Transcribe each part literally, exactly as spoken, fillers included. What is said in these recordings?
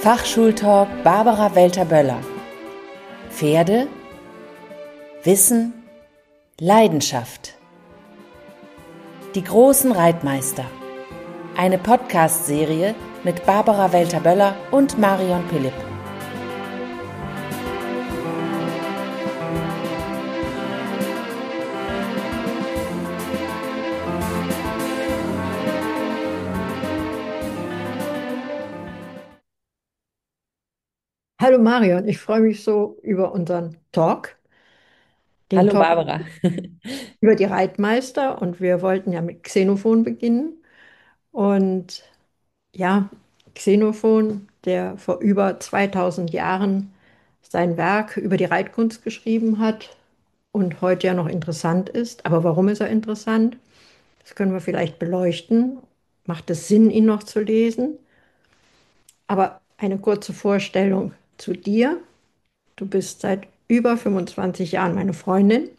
Fachschultalk Barbara Welter-Böller. Pferde, Wissen, Leidenschaft. Die großen Reitmeister. Eine Podcast-Serie mit Barbara Welter-Böller und Marion Philipp. Hallo Marion, ich freue mich so über unseren Talk, den Hallo Talk Barbara. über die Reitmeister, und wir wollten ja mit Xenophon beginnen. Und ja, Xenophon, der vor über zweitausend Jahren sein Werk über die Reitkunst geschrieben hat und heute ja noch interessant ist. Aber warum ist er interessant? Das können wir vielleicht beleuchten. Macht es Sinn, ihn noch zu lesen? Aber eine kurze Vorstellung zu dir. Du bist seit über fünfundzwanzig Jahren meine Freundin.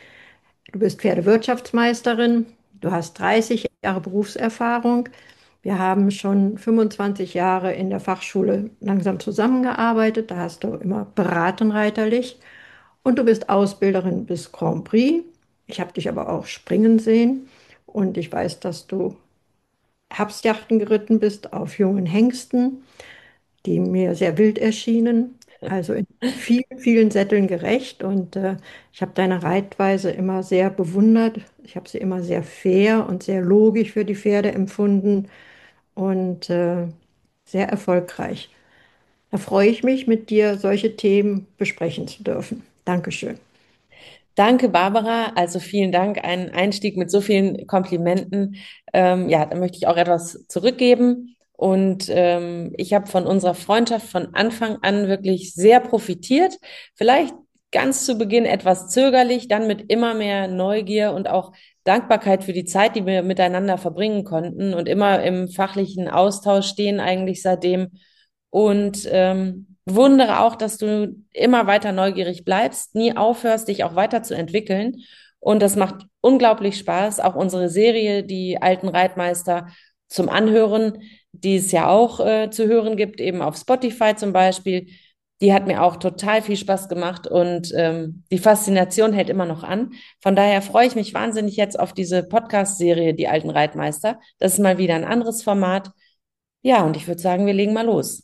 Du bist Pferdewirtschaftsmeisterin. Du hast dreißig Jahre Berufserfahrung. Wir haben schon fünfundzwanzig Jahre in der Fachschule langsam zusammengearbeitet. Da hast du immer beraten reiterlich. Und du bist Ausbilderin bis Grand Prix. Ich habe dich aber auch springen sehen. Und ich weiß, dass du Herbstjachten geritten bist auf jungen Hengsten, die mir sehr wild erschienen, also in vielen, vielen Sätteln gerecht. Und äh, ich habe deine Reitweise immer sehr bewundert. Ich habe sie immer sehr fair und sehr logisch für die Pferde empfunden und äh, sehr erfolgreich. Da freue ich mich, mit dir solche Themen besprechen zu dürfen. Dankeschön. Danke, Barbara. Also vielen Dank. Ein Einstieg mit so vielen Komplimenten. Ähm, ja, da möchte ich auch etwas zurückgeben. Und ähm, ich habe von unserer Freundschaft von Anfang an wirklich sehr profitiert. Vielleicht ganz zu Beginn etwas zögerlich, dann mit immer mehr Neugier und auch Dankbarkeit für die Zeit, die wir miteinander verbringen konnten und immer im fachlichen Austausch stehen eigentlich seitdem. Und ähm, bewundere auch, dass du immer weiter neugierig bleibst, nie aufhörst, dich auch weiterzuentwickeln. Und das macht unglaublich Spaß. Auch unsere Serie, die alten Reitmeister zum Anhören, die es ja auch äh, zu hören gibt, eben auf Spotify zum Beispiel, die hat mir auch total viel Spaß gemacht und ähm, die Faszination hält immer noch an. Von daher freue ich mich wahnsinnig jetzt auf diese Podcast-Serie, die alten Reitmeister. Das ist mal wieder ein anderes Format. Ja, und ich würde sagen, wir legen mal los.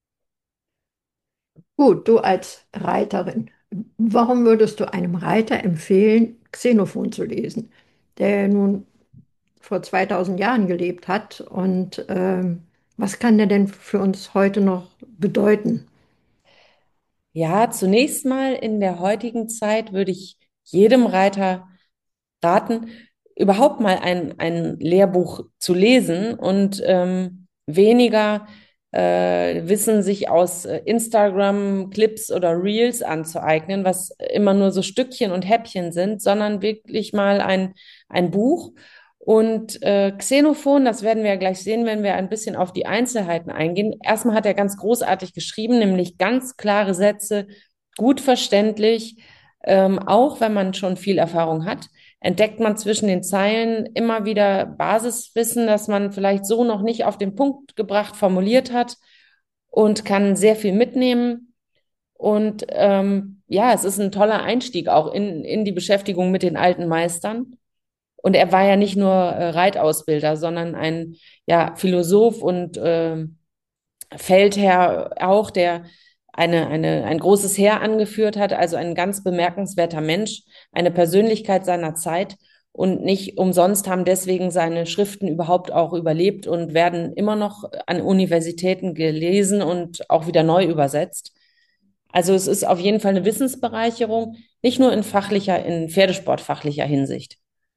Gut, du als Reiterin, warum würdest du einem Reiter empfehlen, Xenophon zu lesen, der nun vor zweitausend Jahren gelebt hat? Und ähm, was kann der denn für uns heute noch bedeuten? Ja, zunächst mal in der heutigen Zeit würde ich jedem Reiter raten, überhaupt mal ein, ein Lehrbuch zu lesen und ähm, weniger äh, Wissen sich aus äh, Instagram-Clips oder Reels anzueignen, was immer nur so Stückchen und Häppchen sind, sondern wirklich mal ein, ein Buch. Und äh, Xenophon, das werden wir ja gleich sehen, wenn wir ein bisschen auf die Einzelheiten eingehen. Erstmal hat er ganz großartig geschrieben, nämlich ganz klare Sätze, gut verständlich, ähm, auch wenn man schon viel Erfahrung hat entdeckt man zwischen den Zeilen immer wieder Basiswissen, das man vielleicht so noch nicht auf den Punkt gebracht formuliert hat und kann sehr viel mitnehmen. Und ähm, ja, es ist ein toller Einstieg auch in, in die Beschäftigung mit den alten Meistern. Und er war ja nicht nur äh, Reitausbilder, sondern ein ja, Philosoph und äh, Feldherr auch, der eine, eine, ein großes Heer angeführt hat, also ein ganz bemerkenswerter Mensch, eine Persönlichkeit seiner Zeit. Und nicht umsonst haben deswegen seine Schriften überhaupt auch überlebt und werden immer noch an Universitäten gelesen und auch wieder neu übersetzt. Also es ist auf jeden Fall eine Wissensbereicherung, nicht nur in fachlicher, in pferdesportfachlicher Hinsicht.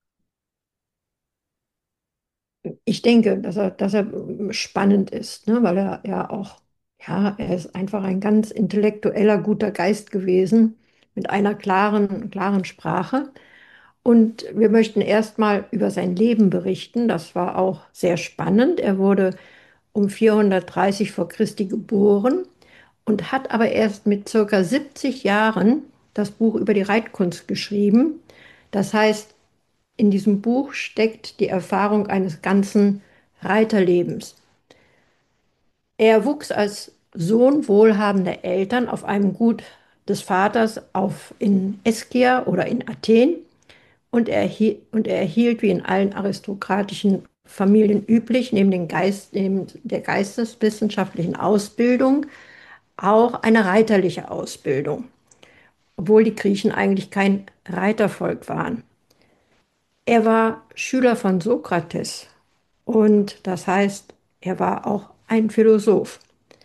Ich denke, dass er, dass er spannend ist, ne? Weil er ja auch, ja, er ist einfach ein ganz intellektueller, guter Geist gewesen mit einer klaren, klaren Sprache. Und wir möchten erstmal über sein Leben berichten. Das war auch sehr spannend. Er wurde um vierhundertdreißig vor Christi geboren und hat aber erst mit circa siebzig Jahren das Buch über die Reitkunst geschrieben. Das heißt, in diesem Buch steckt die Erfahrung eines ganzen Reiterlebens. Er wuchs als Sohn wohlhabender Eltern auf einem Gut des Vaters auf, in Eskia oder in Athen und er, erhie- und er erhielt, wie in allen aristokratischen Familien üblich, neben, den Geist, neben der geisteswissenschaftlichen Ausbildung auch eine reiterliche Ausbildung, obwohl die Griechen eigentlich kein Reitervolk waren. Er war Schüler von Sokrates und das heißt, er war auch ein Philosoph.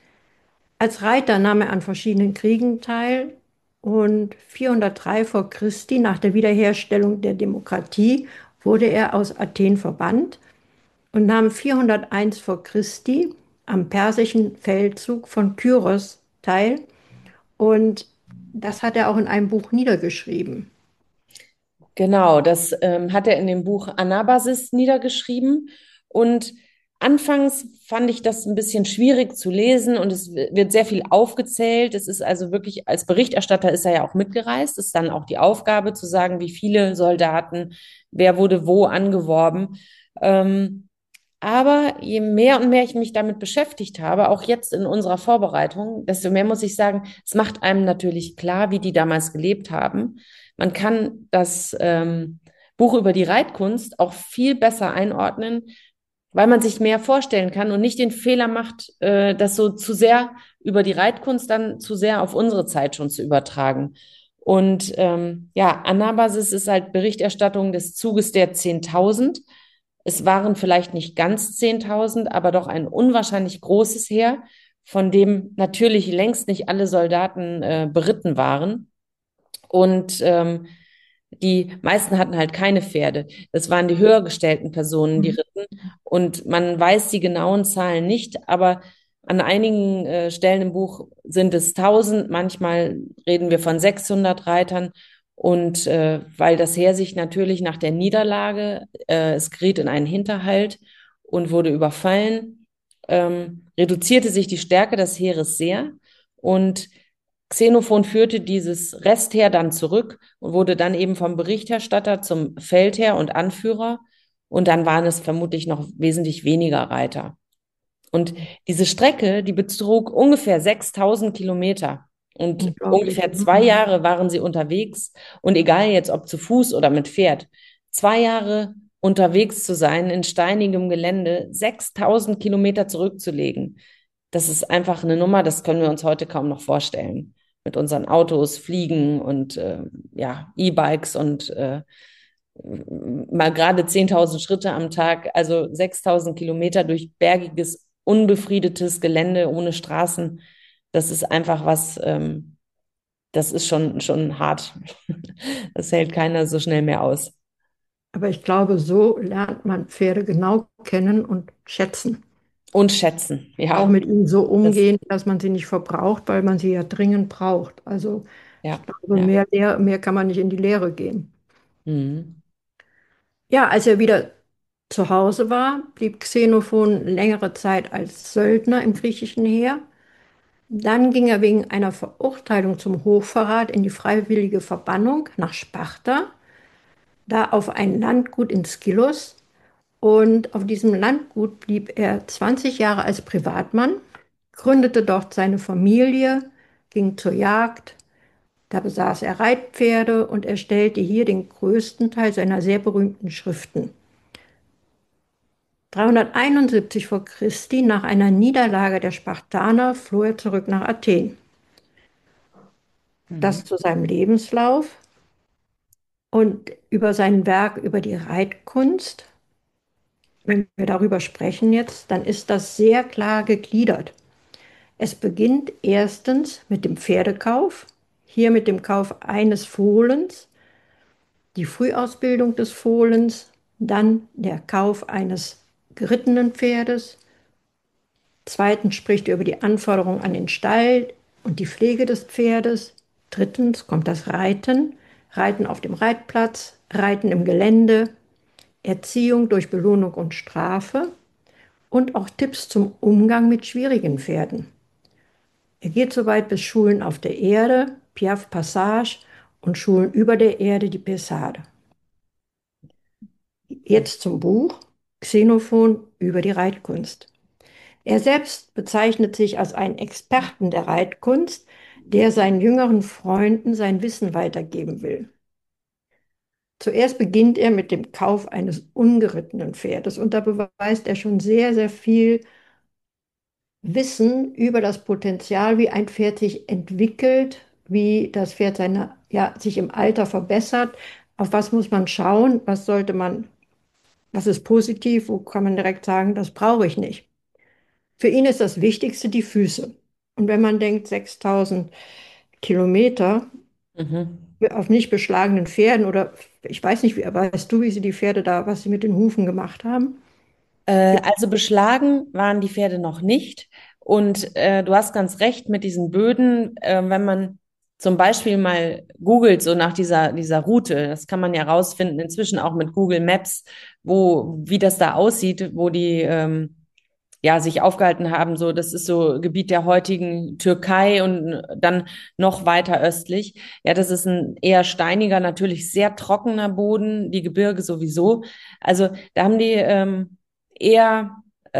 Als Reiter nahm er an verschiedenen Kriegen teil und vierhundertdrei vor Christi, nach der Wiederherstellung der Demokratie, wurde er aus Athen verbannt und nahm vierhunderteins vor Christi am persischen Feldzug von Kyros teil. Und das hat er auch in einem Buch niedergeschrieben. Genau, das ähm, hat er in dem Buch Anabasis niedergeschrieben. Und anfangs fand ich das ein bisschen schwierig zu lesen und es wird sehr viel aufgezählt. Es ist also wirklich, als Berichterstatter ist er ja auch mitgereist. Es ist dann auch die Aufgabe zu sagen, wie viele Soldaten, wer wurde wo angeworben. Ähm, aber je mehr und mehr ich mich damit beschäftigt habe, auch jetzt in unserer Vorbereitung, desto mehr muss ich sagen, es macht einem natürlich klar, wie die damals gelebt haben. Man kann das ähm, Buch über die Reitkunst auch viel besser einordnen, weil man sich mehr vorstellen kann und nicht den Fehler macht, äh, das so zu sehr über die Reitkunst dann zu sehr auf unsere Zeit schon zu übertragen. Und ähm, ja, Anabasis ist halt Berichterstattung des Zuges der zehntausend. Es waren vielleicht nicht ganz zehntausend, aber doch ein unwahrscheinlich großes Heer, von dem natürlich längst nicht alle Soldaten äh, beritten waren. Und ähm, die meisten hatten halt keine Pferde. Das waren die höher gestellten Personen, die Mhm. ritten. Und man weiß die genauen Zahlen nicht, aber an einigen äh, Stellen im Buch sind es tausend, manchmal reden wir von sechshundert Reitern. Und äh, weil das Heer sich natürlich nach der Niederlage, äh, es geriet in einen Hinterhalt und wurde überfallen, ähm, reduzierte sich die Stärke des Heeres sehr. Und Xenophon führte dieses Restheer dann zurück und wurde dann eben vom Berichterstatter zum Feldherr und Anführer. Und dann waren es vermutlich noch wesentlich weniger Reiter. Und diese Strecke, die betrug ungefähr sechstausend Kilometer. Und Unglaublich. ungefähr zwei Jahre waren sie unterwegs. Und egal jetzt, ob zu Fuß oder mit Pferd, zwei Jahre unterwegs zu sein in steinigem Gelände, sechstausend Kilometer zurückzulegen, das ist einfach eine Nummer, das können wir uns heute kaum noch vorstellen. Mit unseren Autos, Fliegen und äh, ja, E-Bikes und äh, mal gerade zehntausend Schritte am Tag, also sechstausend Kilometer durch bergiges, unbefriedetes Gelände ohne Straßen. Das ist einfach was, ähm, das ist schon, schon hart. Das hält keiner so schnell mehr aus. Aber ich glaube, so lernt man Pferde genau kennen und schätzen. Und schätzen, Auch ja. mit ihnen so Das, umgehen, dass man sie nicht verbraucht, weil man sie ja dringend braucht. Also ich ja, glaube, ja. mehr, Lehr- mehr kann man nicht in die Lehre gehen. Mhm. Ja, als er wieder zu Hause war, blieb Xenophon längere Zeit als Söldner im griechischen Heer. Dann ging er wegen einer Verurteilung zum Hochverrat in die freiwillige Verbannung nach Sparta, da auf ein Landgut in Skylos. Und auf diesem Landgut blieb er zwanzig Jahre als Privatmann, gründete dort seine Familie, ging zur Jagd, da besaß er Reitpferde und erstellte hier den größten Teil seiner sehr berühmten Schriften. dreihunderteinundsiebzig vor Christi, nach einer Niederlage der Spartaner, floh er zurück nach Athen. Mhm. Das zu seinem Lebenslauf und über sein Werk über die Reitkunst. Wenn wir darüber sprechen jetzt, dann ist das sehr klar gegliedert. Es beginnt erstens mit dem Pferdekauf, hier mit dem Kauf eines Fohlens, die Frühausbildung des Fohlens, dann der Kauf eines gerittenen Pferdes. Zweitens spricht er über die Anforderungen an den Stall und die Pflege des Pferdes. Drittens kommt das Reiten, Reiten auf dem Reitplatz, Reiten im Gelände, Erziehung durch Belohnung und Strafe und auch Tipps zum Umgang mit schwierigen Pferden. Er geht so weit bis Schulen auf der Erde, Piaf Passage und Schulen über der Erde, die Pesade. Jetzt zum Buch Xenophon über die Reitkunst. Er selbst bezeichnet sich als einen Experten der Reitkunst, der seinen jüngeren Freunden sein Wissen weitergeben will. Zuerst beginnt er mit dem Kauf eines ungerittenen Pferdes und da beweist er schon sehr, sehr viel Wissen über das Potenzial, wie ein Pferd sich entwickelt, wie das Pferd seine, ja, sich im Alter verbessert. Auf was muss man schauen? Was sollte man, was ist positiv? Wo kann man direkt sagen, das brauche ich nicht? Für ihn ist das Wichtigste die Füße. Und wenn man denkt, sechstausend Kilometer Mhm. auf nicht beschlagenen Pferden oder ich weiß nicht, wie, weißt du, wie sie die Pferde da, was sie mit den Hufen gemacht haben? Äh, also beschlagen waren die Pferde noch nicht. Und äh, du hast ganz recht mit diesen Böden. Äh, wenn man zum Beispiel mal googelt, so nach dieser, dieser Route, das kann man ja rausfinden, inzwischen auch mit Google Maps, wo, wie das da aussieht, wo die ähm, ja, sich aufgehalten haben. So, das ist so Gebiet der heutigen Türkei und dann noch weiter östlich. Ja, das ist ein eher steiniger, natürlich sehr trockener Boden, die Gebirge sowieso. Also da haben die ähm, eher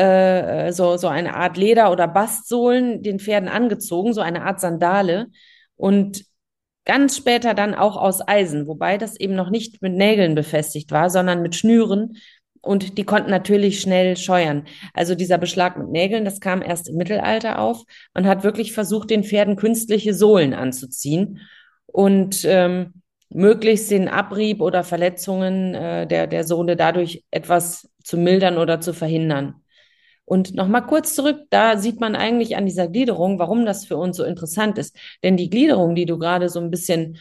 äh, so, so eine Art Leder- oder Bastsohlen den Pferden angezogen, so eine Art Sandale. Und ganz später dann auch aus Eisen, wobei das eben noch nicht mit Nägeln befestigt war, sondern mit Schnüren. Und die konnten natürlich schnell scheuern. Also dieser Beschlag mit Nägeln, das kam erst im Mittelalter auf. Man hat wirklich versucht, den Pferden künstliche Sohlen anzuziehen und ähm, möglichst den Abrieb oder Verletzungen äh, der, der Sohle dadurch etwas zu mildern oder zu verhindern. Und nochmal kurz zurück, da sieht man eigentlich an dieser Gliederung, warum das für uns so interessant ist. Denn die Gliederung, die du gerade so ein bisschen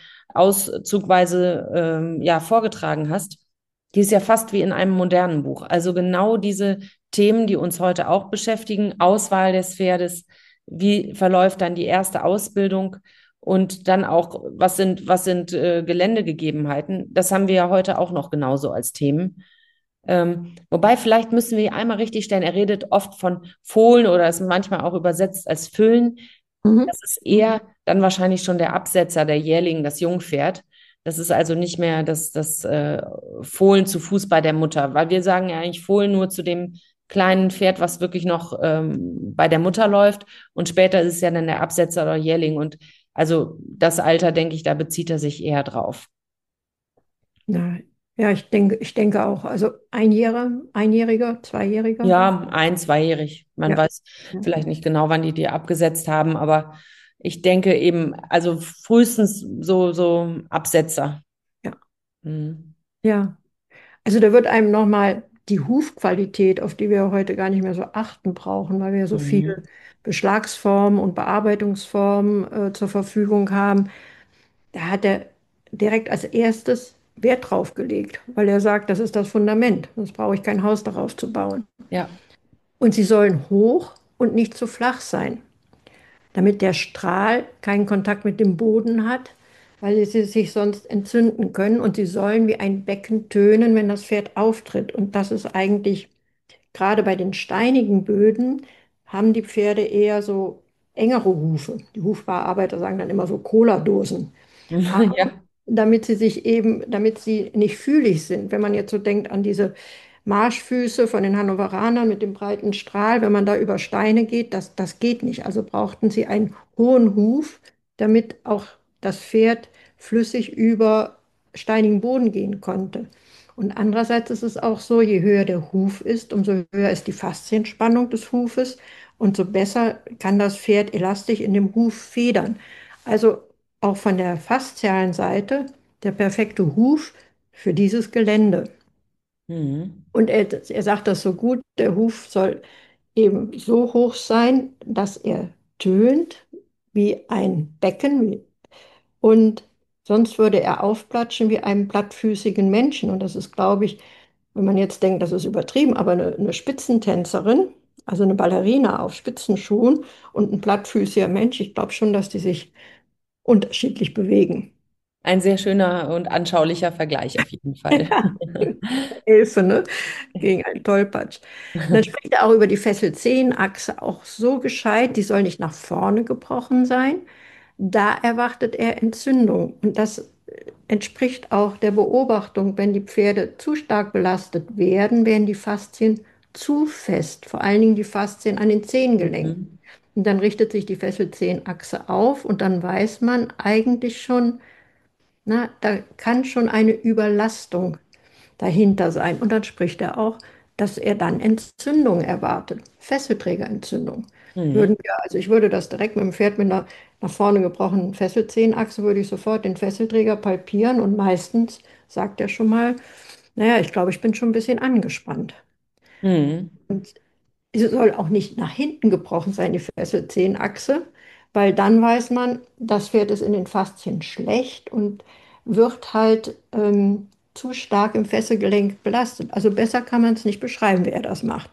auszugweise ähm, ja, vorgetragen hast, die ist ja fast wie in einem modernen Buch. Also genau diese Themen, die uns heute auch beschäftigen, Auswahl des Pferdes, wie verläuft dann die erste Ausbildung und dann auch, was sind, was sind äh, Geländegegebenheiten, das haben wir ja heute auch noch genauso als Themen. Ähm, wobei, vielleicht müssen wir hier einmal richtig stellen, er redet oft von Fohlen oder ist manchmal auch übersetzt als Füllen. Mhm. Das ist eher dann wahrscheinlich schon der Absetzer, der Jährling, das Jungpferd. Das ist also nicht mehr das, das äh, Fohlen zu Fuß bei der Mutter, weil wir sagen ja eigentlich Fohlen nur zu dem kleinen Pferd, was wirklich noch ähm, bei der Mutter läuft. Und später ist es ja dann der Absetzer oder Jährling. Und also das Alter, denke ich, da bezieht er sich eher drauf. Ja, ja, ich denke, ich denke auch. Also Einjähriger, Einjähriger, Zweijähriger. Ja, ein-, zweijährig. Man Ja. weiß Ja. vielleicht nicht genau, wann die die abgesetzt haben, aber ich denke eben, also frühestens so, so Absetzer. Ja. Mhm. Ja. Also da wird einem nochmal die Hufqualität, auf die wir heute gar nicht mehr so achten brauchen, weil wir so Mhm. viele Beschlagsformen und Bearbeitungsformen äh, zur Verfügung haben. Da hat er direkt als erstes Wert drauf gelegt, weil er sagt, das ist das Fundament. Sonst brauche ich kein Haus darauf zu bauen. Ja. Und sie sollen hoch und nicht zu flach sein, damit der Strahl keinen Kontakt mit dem Boden hat, weil sie sich sonst entzünden können. Und sie sollen wie ein Becken tönen, wenn das Pferd auftritt. Und das ist eigentlich, gerade bei den steinigen Böden, haben die Pferde eher so engere Hufe. Die Hufbearbeiter sagen dann immer so Cola-Dosen. Ja. Damit sie sich eben, damit sie nicht fühlig sind. Wenn man jetzt so denkt an diese Marschfüße von den Hannoveranern mit dem breiten Strahl, wenn man da über Steine geht, das, das geht nicht. Also brauchten sie einen hohen Huf, damit auch das Pferd flüssig über steinigen Boden gehen konnte. Und andererseits ist es auch so, je höher der Huf ist, umso höher ist die Faszienspannung des Hufes und so besser kann das Pferd elastisch in dem Huf federn. Also auch von der faszialen Seite der perfekte Huf für dieses Gelände. Mhm. Und er, er sagt das so gut, der Huf soll eben so hoch sein, dass er tönt wie ein Becken wie, und sonst würde er aufplatschen wie einem plattfüßigen Menschen. Und das ist, glaube ich, wenn man jetzt denkt, das ist übertrieben, aber eine, eine Spitzentänzerin, also eine Ballerina auf Spitzenschuhen und ein plattfüßiger Mensch, ich glaube schon, dass die sich unterschiedlich bewegen. Ein sehr schöner und anschaulicher Vergleich auf jeden Fall. Hilfe, ne? Gegen einen Tollpatsch. Und dann spricht er auch über die Fessel-Zehen-Achse, auch so gescheit, die soll nicht nach vorne gebrochen sein. Da erwartet er Entzündung. Und das entspricht auch der Beobachtung, wenn die Pferde zu stark belastet werden, werden die Faszien zu fest, vor allen Dingen die Faszien an den Zehengelenken. Mhm. Und dann richtet sich die Fesselzehenachse auf und dann weiß man eigentlich schon, na, da kann schon eine Überlastung dahinter sein. Und dann spricht er auch, dass er dann Entzündung erwartet, Fesselträgerentzündung. Mhm. Würden wir, also ich würde das direkt mit dem Pferd mit einer nach vorne gebrochenen Fesselzehenachse, würde ich sofort den Fesselträger palpieren und meistens sagt er schon mal, naja, ich glaube, ich bin schon ein bisschen angespannt. Mhm. Und sie soll auch nicht nach hinten gebrochen sein, die Fesselzehenachse, weil dann weiß man, das Pferd ist in den Faszien schlecht und wird halt ähm, zu stark im Fesselgelenk belastet. Also besser kann man es nicht beschreiben, wer das macht.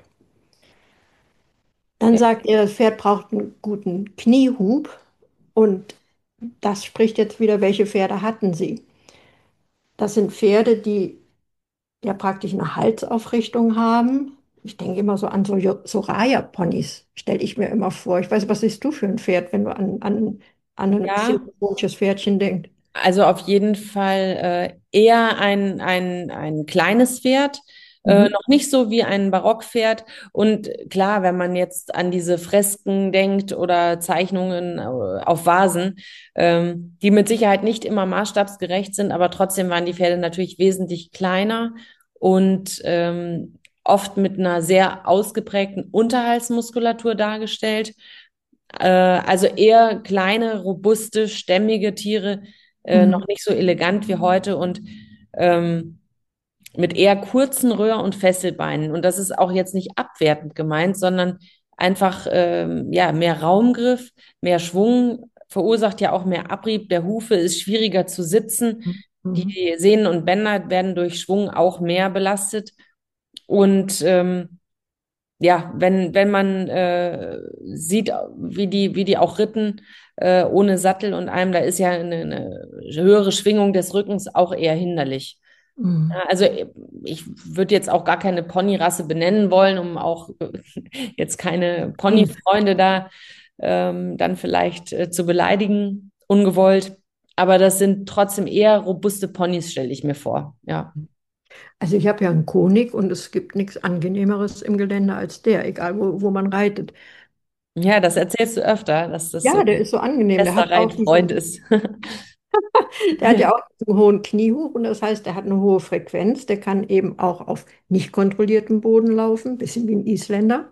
Dann Ja, sagt er, das Pferd braucht einen guten Kniehub und das spricht jetzt wieder, welche Pferde hatten sie? Das sind Pferde, die ja praktisch eine Halsaufrichtung haben. Ich denke immer so an so Jo- Soraya-Ponys, stelle ich mir immer vor. Ich weiß, was siehst du für ein Pferd, wenn du an, an, an ein ja, xilophonisches Pferdchen denkst? also auf jeden Fall äh, eher ein, ein, ein kleines Pferd, äh, Mhm. noch nicht so wie ein Barockpferd. Und klar, wenn man jetzt an diese Fresken denkt oder Zeichnungen äh, auf Vasen, ähm, die mit Sicherheit nicht immer maßstabsgerecht sind, aber trotzdem waren die Pferde natürlich wesentlich kleiner und ähm, oft mit einer sehr ausgeprägten Unterhaltsmuskulatur dargestellt. Äh, also eher kleine, robuste, stämmige Tiere, äh, Mhm. noch nicht so elegant wie heute und ähm, mit eher kurzen Röhr- und Fesselbeinen. Und das ist auch jetzt nicht abwertend gemeint, sondern einfach ähm, ja, mehr Raumgriff, mehr Schwung, verursacht ja auch mehr Abrieb der Hufe, ist schwieriger zu sitzen. Mhm. Die Sehnen und Bänder werden durch Schwung auch mehr belastet. Und ähm, ja, wenn, wenn man äh, sieht, wie die, wie die auch ritten, äh, ohne Sattel und allem, da ist ja eine, eine höhere Schwingung des Rückens auch eher hinderlich. Mhm. Ja, also ich würde jetzt auch gar keine Ponyrasse benennen wollen, um auch jetzt keine Nein. Ponyfreunde da ähm, dann vielleicht äh, zu beleidigen, ungewollt. Aber das sind trotzdem eher robuste Ponys, stelle ich mir vor. Ja. Also ich habe ja einen Konig und es gibt nichts Angenehmeres im Gelände als der, egal wo, wo man reitet. Ja, das erzählst du öfter, dass das so Ja, der ein ist so angenehm. Der bester hat auch Reitfreund diesen, ist. der hat ja auch einen hohen Kniehub und das heißt, der hat eine hohe Frequenz. Der kann eben auch auf nicht kontrolliertem Boden laufen, bisschen wie ein Isländer.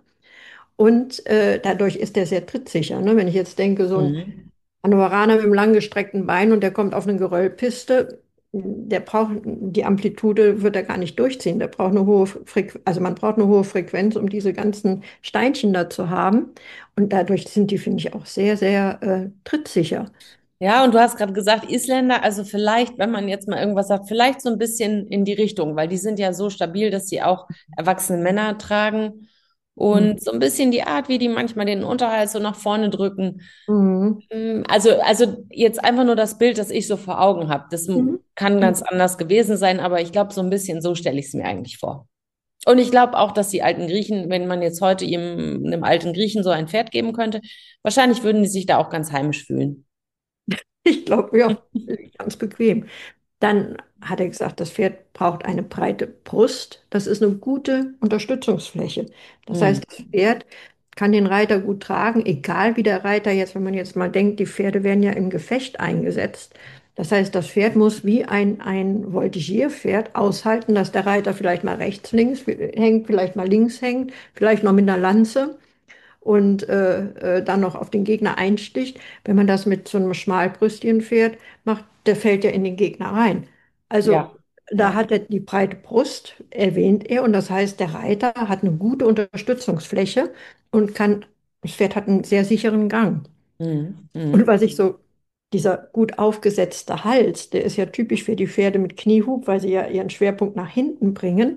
Und äh, dadurch ist der sehr trittsicher. Ne? Wenn ich jetzt denke, so ein Mhm. Hannoveraner mit einem langgestreckten Bein und der kommt auf eine Geröllpiste, der braucht die Amplitude, wird er gar nicht durchziehen. Der braucht eine hohe Frequenz, also man braucht eine hohe Frequenz, um diese ganzen Steinchen da zu haben. Und dadurch sind die, finde ich, auch sehr, sehr äh, trittsicher. Ja, und du hast gerade gesagt, Isländer, also vielleicht, wenn man jetzt mal irgendwas sagt, vielleicht so ein bisschen in die Richtung, weil die sind ja so stabil, dass sie auch erwachsene Männer tragen Mhm. und so ein bisschen die Art, wie die manchmal den Unterhalt so nach vorne drücken. Mhm. Mm, Also, also jetzt einfach nur das Bild, das ich so vor Augen habe. Das Mhm. kann ganz anders gewesen sein, aber ich glaube, so ein bisschen so stelle ich es mir eigentlich vor. Und ich glaube auch, dass die alten Griechen, wenn man jetzt heute ihm, einem alten Griechen so ein Pferd geben könnte, wahrscheinlich würden die sich da auch ganz heimisch fühlen. Ich glaube, ja, ganz bequem. Dann hat er gesagt, das Pferd braucht eine breite Brust. Das ist eine gute Unterstützungsfläche. Das Hm. heißt, das Pferd kann den Reiter gut tragen, egal wie der Reiter jetzt, wenn man jetzt mal denkt, die Pferde werden ja im Gefecht eingesetzt. Das heißt, das Pferd muss wie ein, ein Voltigierpferd aushalten, dass der Reiter vielleicht mal rechts, links hängt, vielleicht mal links hängt, vielleicht noch mit einer Lanze und äh, äh, dann noch auf den Gegner einsticht. Wenn man das mit so einem schmalbrüstigen Pferd macht, der fällt ja in den Gegner rein. Also Ja, da ja. hat er die breite Brust, erwähnt er, und das heißt, der Reiter hat eine gute Unterstützungsfläche und kann, das Pferd hat einen sehr sicheren Gang. Mhm. Und Mhm. was ich so, dieser gut aufgesetzte Hals, der ist ja typisch für die Pferde mit Kniehub, weil sie ja ihren Schwerpunkt nach hinten bringen.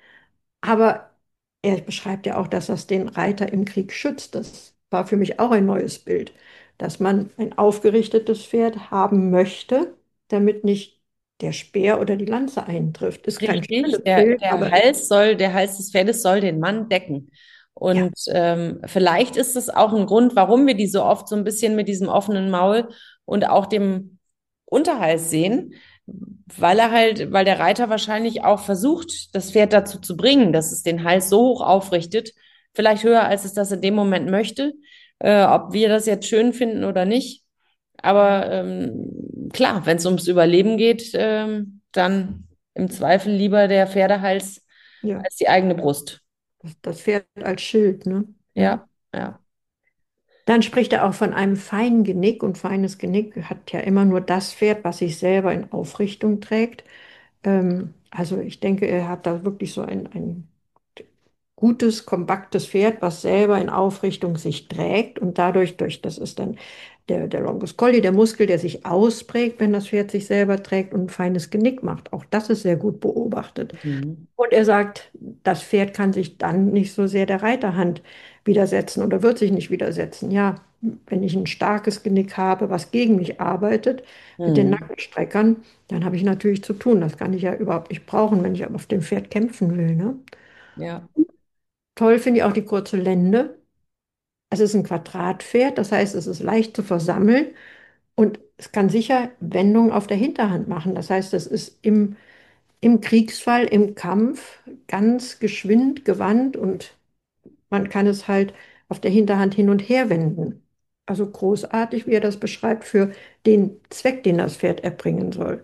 Aber er beschreibt ja auch, dass das den Reiter im Krieg schützt. Das war für mich auch ein neues Bild, dass man ein aufgerichtetes Pferd haben möchte, damit nicht der Speer oder die Lanze eintrifft. Ist kein Richtig, schönes der, Bild, der aber ist, Hals soll, der Hals des Pferdes soll den Mann decken. ja. Und ähm, vielleicht ist es auch ein Grund, warum wir die so oft so ein bisschen mit diesem offenen Maul und auch dem Unterhals sehen, weil er halt, weil der Reiter wahrscheinlich auch versucht, das Pferd dazu zu bringen, dass es den Hals so hoch aufrichtet, vielleicht höher, als es das in dem Moment möchte. Äh, ob wir das jetzt schön finden oder nicht. Aber ähm, klar, wenn es ums Überleben geht, ähm, dann im Zweifel lieber der Pferdehals Ja, als die eigene Brust. das, das Pferd als Schild, ne? Ja. Ja, ja. Dann spricht er auch von einem feinen Genick und feines Genick hat ja immer nur das Pferd, was sich selber in Aufrichtung trägt. Ähm, also ich denke, er hat da wirklich so ein, ein gutes, kompaktes Pferd, was selber in Aufrichtung sich trägt und dadurch, durch, das ist dann der, der Longus Colli, der Muskel, der sich ausprägt, wenn das Pferd sich selber trägt und ein feines Genick macht. Auch das ist sehr gut beobachtet. Mhm. Und er sagt, das Pferd kann sich dann nicht so sehr der Reiterhand widersetzen oder wird sich nicht widersetzen. Ja, wenn ich ein starkes Genick habe, was gegen mich arbeitet, mit den Mhm. Nackenstreckern, dann habe ich natürlich zu tun. Das kann ich ja überhaupt nicht brauchen, wenn ich aber auf dem Pferd kämpfen will. Ne? Ja, Toll finde ich auch die kurze Lende. Es ist ein Quadratpferd, das heißt, es ist leicht zu versammeln und es kann sicher Wendungen auf der Hinterhand machen. Das heißt, es ist im, im Kriegsfall, im Kampf ganz geschwind, gewandt und man kann es halt auf der Hinterhand hin und her wenden. Also großartig, wie er das beschreibt, für den Zweck, den das Pferd erbringen soll.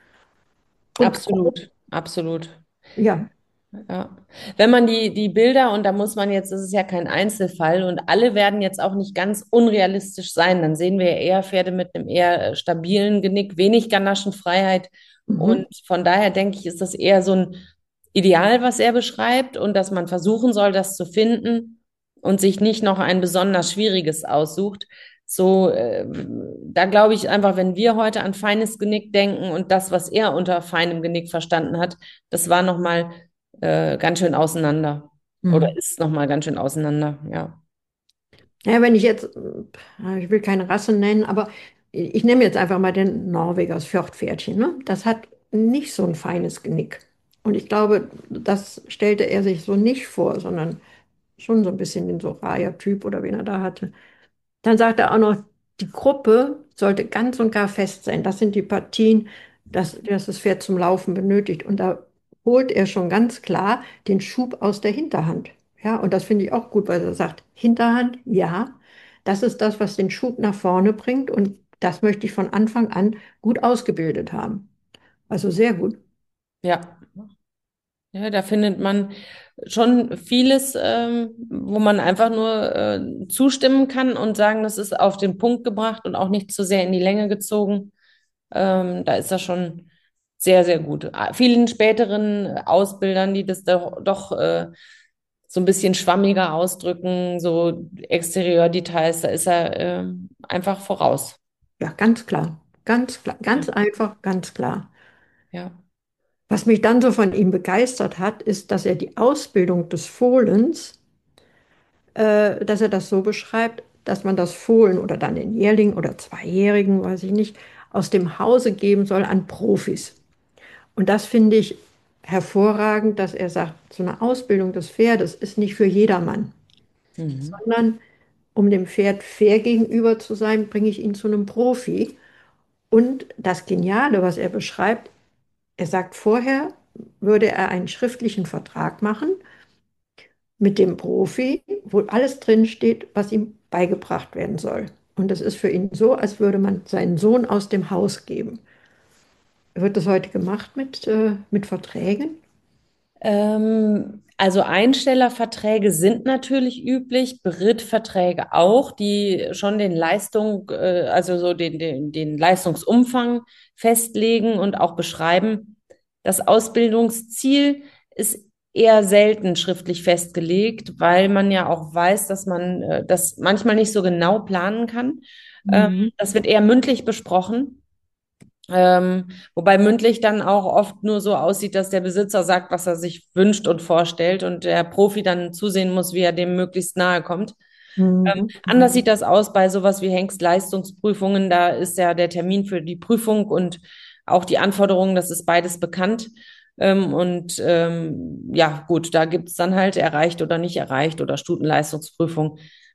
Und grob, absolut, absolut. ja, Ja. Wenn man die, die Bilder, und da muss man jetzt, das ist ja kein Einzelfall, und alle werden jetzt auch nicht ganz unrealistisch sein, dann sehen wir ja eher Pferde mit einem eher äh, stabilen Genick, wenig Ganaschenfreiheit. Und mhm. von daher denke ich, ist das eher so ein Ideal, was er beschreibt, und dass man versuchen soll, das zu finden und sich nicht noch ein besonders schwieriges aussucht. So, äh, da glaube ich einfach, wenn wir heute an feines Genick denken und das, was er unter feinem Genick verstanden hat, das war nochmal äh, ganz schön auseinander. Oder Mhm. ist nochmal ganz schön auseinander, ja. Ja, wenn ich jetzt, äh, ich will keine Rasse nennen, aber ich nehme jetzt einfach mal den Norweger, das Fjordpferdchen, ne? Das hat nicht so ein feines Genick. Und ich glaube, das stellte er sich so nicht vor, sondern schon so ein bisschen den Soraya-Typ oder wen er da hatte. Dann sagt er auch noch, die Gruppe sollte ganz und gar fest sein. Das sind die Partien, dass, dass das Pferd zum Laufen benötigt. Und da holt er schon ganz klar den Schub aus der Hinterhand. Ja, und das finde ich auch gut, weil er sagt, Hinterhand, ja, das ist das, was den Schub nach vorne bringt. Und das möchte ich von Anfang an gut ausgebildet haben. Also sehr gut. Ja, ja, da findet man schon vieles, ähm, wo man einfach nur äh, zustimmen kann und sagen, das ist auf den Punkt gebracht und auch nicht zu sehr in die Länge gezogen. Ähm, da ist er schon sehr, sehr gut. Ah, vielen späteren Ausbildern, die das doch, doch äh, so ein bisschen schwammiger ausdrücken, so Exteriordetails, da ist er ähm, einfach voraus. Ja, ganz klar. Ganz klar. Ja, Ganz einfach, ganz klar. ja. Was mich dann so von ihm begeistert hat, ist, dass er die Ausbildung des Fohlens, äh, dass er das so beschreibt, dass man das Fohlen oder dann den Jährling oder Zweijährigen, weiß ich nicht, aus dem Hause geben soll an Profis. Und das finde ich hervorragend, dass er sagt, so eine Ausbildung des Pferdes ist nicht für jedermann, Mhm. sondern um dem Pferd fair gegenüber zu sein, bringe ich ihn zu einem Profi. Und das Geniale, was er beschreibt, er sagt, vorher würde er einen schriftlichen Vertrag machen mit dem Profi, wo alles drinsteht, was ihm beigebracht werden soll. Und das ist für ihn so, als würde man seinen Sohn aus dem Haus geben. Wird das heute gemacht mit, äh, mit Verträgen? Ähm, also Einstellerverträge sind natürlich üblich, Berittverträge auch, die schon den Leistung, äh, also so den, den, den Leistungsumfang festlegen und auch beschreiben. Das Ausbildungsziel ist eher selten schriftlich festgelegt, weil man ja auch weiß, dass man äh, das manchmal nicht so genau planen kann. Ähm, Mhm. das wird eher mündlich besprochen. Ähm, wobei mündlich dann auch oft nur so aussieht, dass der Besitzer sagt, was er sich wünscht und vorstellt und der Profi dann zusehen muss, wie er dem möglichst nahe kommt. Mhm. Anders sieht das aus bei sowas wie Hengst-Leistungsprüfungen. Da ist ja der Termin für die Prüfung und auch die Anforderungen, das ist beides bekannt. Ähm, und ähm, ja, gut, da gibt es dann halt erreicht oder nicht erreicht oder Stutenleistungsprüfung.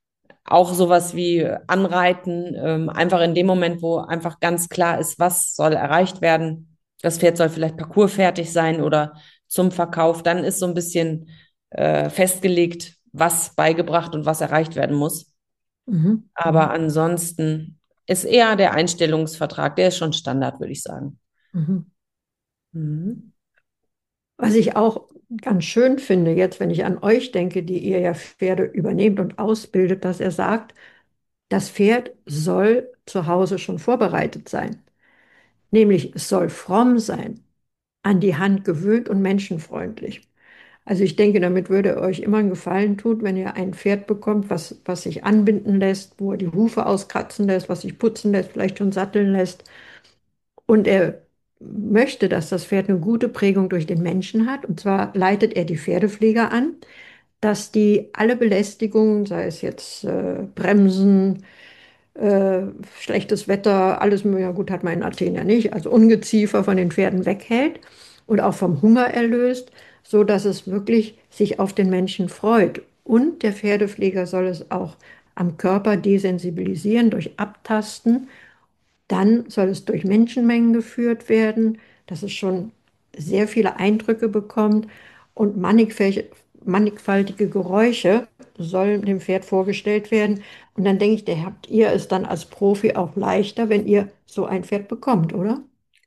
auch sowas wie Anreiten, ähm, einfach in dem Moment, wo einfach ganz klar ist, was soll erreicht werden. Das Pferd soll vielleicht parcoursfertig sein oder zum Verkauf. Dann ist so ein bisschen äh, festgelegt, was beigebracht und was erreicht werden muss. Mhm. Aber Mhm. ansonsten ist eher der Einstellungsvertrag, der ist schon Standard, würde ich sagen. Mhm. Mhm. Was ich auch ganz schön finde, jetzt, wenn ich an euch denke, die ihr ja Pferde übernehmt und ausbildet, dass er sagt, das Pferd soll zu Hause schon vorbereitet sein. Nämlich, es soll fromm sein, an die Hand gewöhnt und menschenfreundlich. Also ich denke, damit würde euch immer einen Gefallen tun, wenn ihr ein Pferd bekommt, was, was sich anbinden lässt, wo er die Hufe auskratzen lässt, was sich putzen lässt, vielleicht schon satteln lässt. Und er möchte, dass das Pferd eine gute Prägung durch den Menschen hat. Und zwar leitet er die Pferdepfleger an, dass die alle Belästigungen, sei es jetzt äh, Bremsen, äh, schlechtes Wetter, alles, ja gut, hat man in Athen ja nicht, also Ungeziefer von den Pferden weghält und auch vom Hunger erlöst, so dass es wirklich sich auf den Menschen freut. Und der Pferdepfleger soll es auch am Körper desensibilisieren durch Abtasten. Dann soll es durch Menschenmengen geführt werden, dass es schon sehr viele Eindrücke bekommt und mannigfältige, mannigfaltige Geräusche sollen dem Pferd vorgestellt werden. Und dann denke ich, der habt ihr es dann als Profi auch leichter, wenn ihr so ein Pferd bekommt, oder?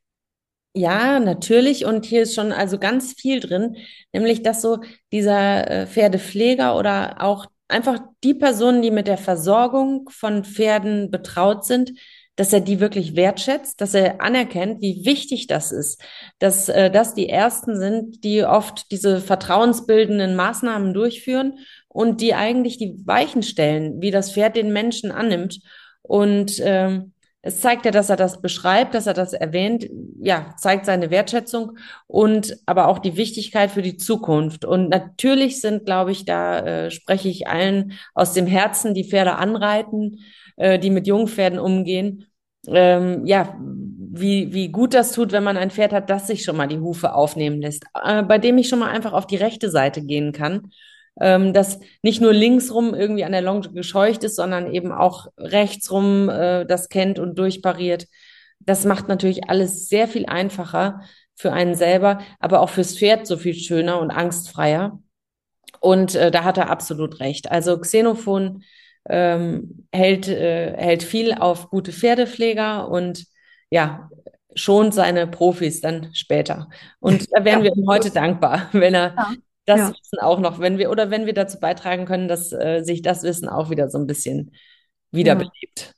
Ja, natürlich. Und hier ist schon also ganz viel drin, nämlich dass so dieser äh, Pferdepfleger oder auch einfach die Personen, die mit der Versorgung von Pferden betraut sind, dass er die wirklich wertschätzt, dass er anerkennt, wie wichtig das ist, dass äh, das die Ersten sind, die oft diese vertrauensbildenden Maßnahmen durchführen und die eigentlich die Weichen stellen, wie das Pferd den Menschen annimmt. Und ähm, es zeigt ja, dass er das beschreibt, dass er das erwähnt, ja, zeigt seine Wertschätzung und aber auch die Wichtigkeit für die Zukunft. Und natürlich sind, glaube ich, da äh, spreche ich allen aus dem Herzen, die Pferde anreiten, äh, die mit Jungpferden umgehen. Ähm, ja, wie, wie gut das tut, wenn man ein Pferd hat, das sich schon mal die Hufe aufnehmen lässt, äh, bei dem ich schon mal einfach auf die rechte Seite gehen kann. Ähm, das nicht nur linksrum irgendwie an der Longe gescheucht ist, sondern eben auch rechtsrum äh, das kennt und durchpariert. Das macht natürlich alles sehr viel einfacher für einen selber, aber auch fürs Pferd so viel schöner und angstfreier. Und äh, da hat er absolut recht. Also Xenophon ähm, hält, äh, hält viel auf gute Pferdepfleger und ja, schont seine Profis dann später. Und da wären Ja, wir ihm heute das, dankbar, wenn er ja, das ja, Wissen auch noch, wenn wir oder wenn wir dazu beitragen können, dass äh, sich das Wissen auch wieder so ein bisschen ja, wiederbelebt.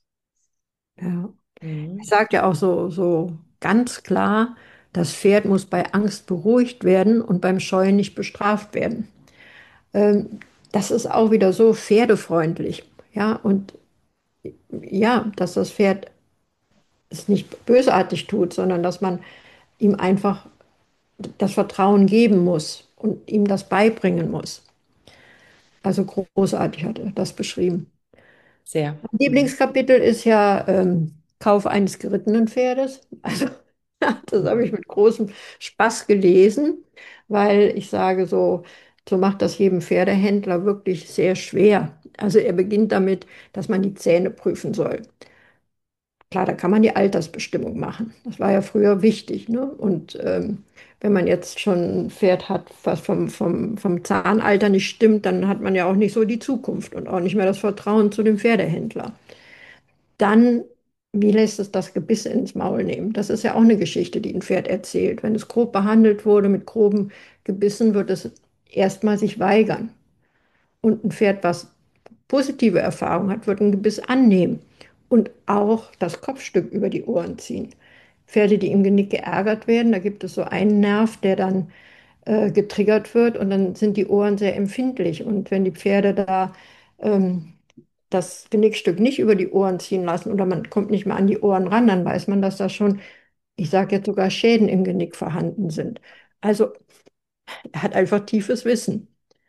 ja. Er Mhm. sagt ja auch so, so ganz klar, das Pferd muss bei Angst beruhigt werden und beim Scheuen nicht bestraft werden. Ähm, Das ist auch wieder so pferdefreundlich. Ja, und ja, dass das Pferd es nicht bösartig tut, sondern dass man ihm einfach das Vertrauen geben muss und ihm das beibringen muss. Also großartig hat er das beschrieben. Sehr. Mein Mhm. Lieblingskapitel ist ja ähm, Kauf eines gerittenen Pferdes. Also das habe ich mit großem Spaß gelesen, weil ich sage so, so macht das jedem Pferdehändler wirklich sehr schwer. Also er beginnt damit, dass man die Zähne prüfen soll. Klar, da kann man die Altersbestimmung machen. Das war ja früher wichtig, ne? Und ähm, wenn man jetzt schon ein Pferd hat, was vom, vom, vom Zahnalter nicht stimmt, dann hat man ja auch nicht so die Zukunft und auch nicht mehr das Vertrauen zu dem Pferdehändler. Dann, wie lässt es das Gebiss ins Maul nehmen? Das ist ja auch eine Geschichte, die ein Pferd erzählt. Wenn es grob behandelt wurde mit groben Gebissen, wird es erstmal sich weigern. Und ein Pferd, was positive Erfahrung hat, wird ein Gebiss annehmen und auch das Kopfstück über die Ohren ziehen. Pferde, die im Genick geärgert werden, da gibt es so einen Nerv, der dann äh, getriggert wird und dann sind die Ohren sehr empfindlich. Und wenn die Pferde da ähm, das Genickstück nicht über die Ohren ziehen lassen oder man kommt nicht mehr an die Ohren ran, dann weiß man, dass da schon, ich sage jetzt sogar Schäden im Genick vorhanden sind. Also er hat einfach tiefes Wissen.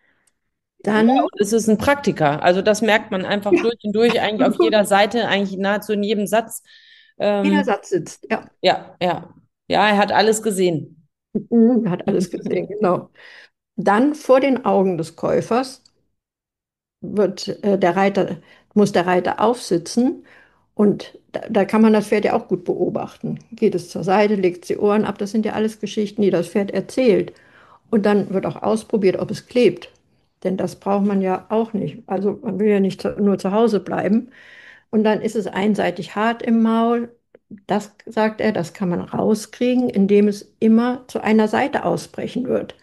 Ja, Dann, und es ist ein Praktiker. Also das merkt man einfach ja, durch und durch, eigentlich auf jeder Seite, eigentlich nahezu in jedem Satz. jeder Ähm, Satz sitzt. Ja, ja, ja. Ja, er hat alles gesehen. mhm, er hat alles gesehen, genau. Dann vor den Augen des Käufers wird äh, der Reiter muss der Reiter aufsitzen und da, da kann man das Pferd ja auch gut beobachten. Geht es zur Seite, legt die Ohren ab, das sind ja alles Geschichten, die das Pferd erzählt. Und dann wird auch ausprobiert, ob es klebt. Denn das braucht man ja auch nicht. Also man will ja nicht zu, nur zu Hause bleiben. Und dann ist es einseitig hart im Maul. Das, sagt er, das kann man rauskriegen, indem es immer zu einer Seite ausbrechen wird.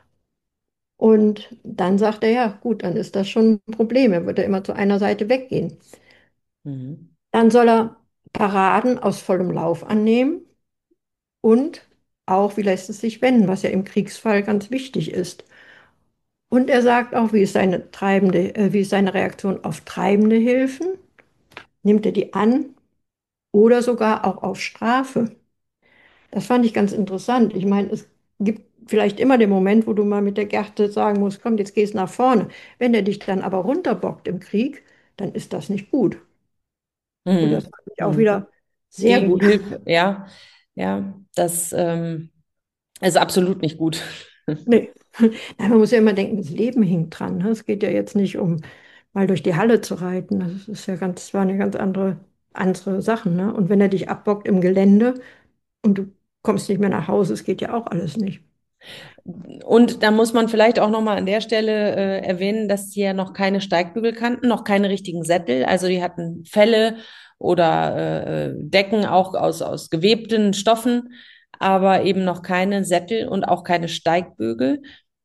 Und dann sagt er, ja, gut, dann ist das schon ein Problem. Er wird ja immer zu einer Seite weggehen. Mhm. Dann soll er Paraden aus vollem Lauf annehmen und auch, wie lässt es sich wenden, was ja im Kriegsfall ganz wichtig ist. Und er sagt auch, wie ist seine treibende, äh, wie ist seine Reaktion auf treibende Hilfen? Nimmt er die an oder sogar auch auf Strafe? Das fand ich ganz interessant. Ich meine, es gibt vielleicht immer den Moment, wo du mal mit der Gerte sagen musst, komm, jetzt gehst nach vorne. Wenn er dich dann aber runterbockt im Krieg, dann ist das nicht gut. Und das Mhm. fand ich auch Mhm. wieder sehr Gegen gut. Hilfe, ja, ja, das ähm, ist absolut nicht gut. Nee. Nein, man muss ja immer denken, das Leben hinkt dran. Ne? Es geht ja jetzt nicht um mal durch die Halle zu reiten. Das ist ja ganz, war eine ganz andere, andere Sachen. Ne? Und wenn er dich abbockt im Gelände und du kommst nicht mehr nach Hause, es geht ja auch alles nicht. Und da muss man vielleicht auch nochmal an der Stelle äh, erwähnen, dass die ja noch keine Steigbügel kannten, noch keine richtigen Sättel. Also die hatten Felle oder äh, Decken auch aus, aus gewebten Stoffen, aber eben noch keine Sättel und auch keine Steigbügel.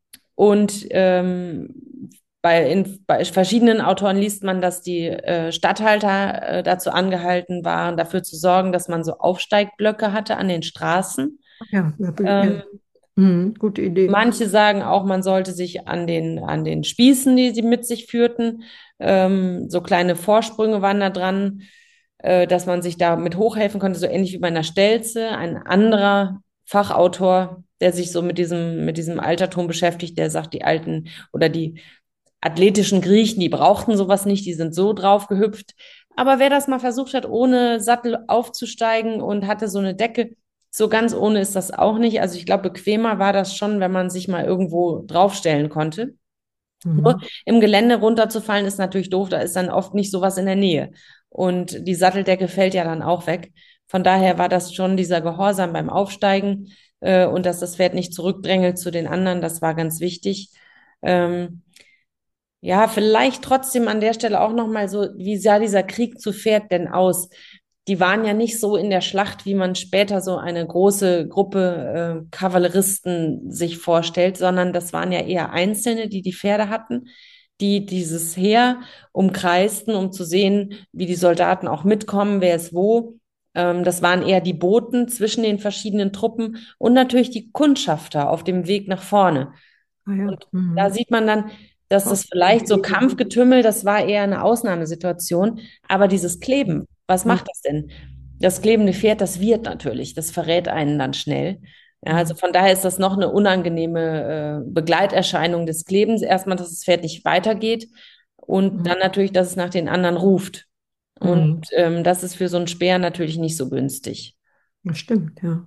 Und ähm, bei, in, bei verschiedenen Autoren liest man, dass die äh, Statthalter äh, dazu angehalten waren, dafür zu sorgen, dass man so Aufsteigblöcke hatte an den Straßen. Ja, ja, ja. Ähm, Mhm, gute Idee. Manche sagen auch, man sollte sich an den, an den Spießen, die sie mit sich führten, ähm, so kleine Vorsprünge waren da dran, äh, dass man sich da mit hochhelfen konnte, so ähnlich wie bei einer Stelze. Ein anderer Fachautor, der sich so mit diesem, mit diesem Altertum beschäftigt, der sagt, die alten oder die athletischen Griechen, die brauchten sowas nicht, die sind so drauf gehüpft. Aber wer das mal versucht hat, ohne Sattel aufzusteigen und hatte so eine Decke, so ganz ohne ist das auch nicht. Also ich glaube, bequemer war das schon, wenn man sich mal irgendwo draufstellen konnte. Nur Mhm. im Gelände runterzufallen ist natürlich doof, da ist dann oft nicht sowas in der Nähe. Und die Satteldecke fällt ja dann auch weg. Von daher war das schon dieser Gehorsam beim Aufsteigen äh, und dass das Pferd nicht zurückdrängelt zu den anderen, das war ganz wichtig. Ähm, ja, vielleicht trotzdem an der Stelle auch nochmal so, wie sah dieser Krieg zu Pferd denn aus? Die waren ja nicht so in der Schlacht, wie man später so eine große Gruppe äh, Kavalleristen sich vorstellt, sondern das waren ja eher Einzelne, die die Pferde hatten, die dieses Heer umkreisten, um zu sehen, wie die Soldaten auch mitkommen, wer ist wo. Ähm, das waren eher die Boten zwischen den verschiedenen Truppen und natürlich die Kundschafter auf dem Weg nach vorne. Ah ja. Da Mhm. sieht man dann, dass Auch das eine vielleicht gute so Idee. Kampfgetümmel, das war eher eine Ausnahmesituation. Aber dieses Kleben, was Mhm. macht das denn? Das klebende Pferd, das wird natürlich, das verrät einen dann schnell. Ja, also Mhm. von daher ist das noch eine unangenehme äh, Begleiterscheinung des Klebens. Erstmal, dass das Pferd nicht weitergeht und Mhm. dann natürlich, dass es nach den anderen ruft. Und Mhm. ähm, das ist für so einen Speer natürlich nicht so günstig. Das stimmt, ja.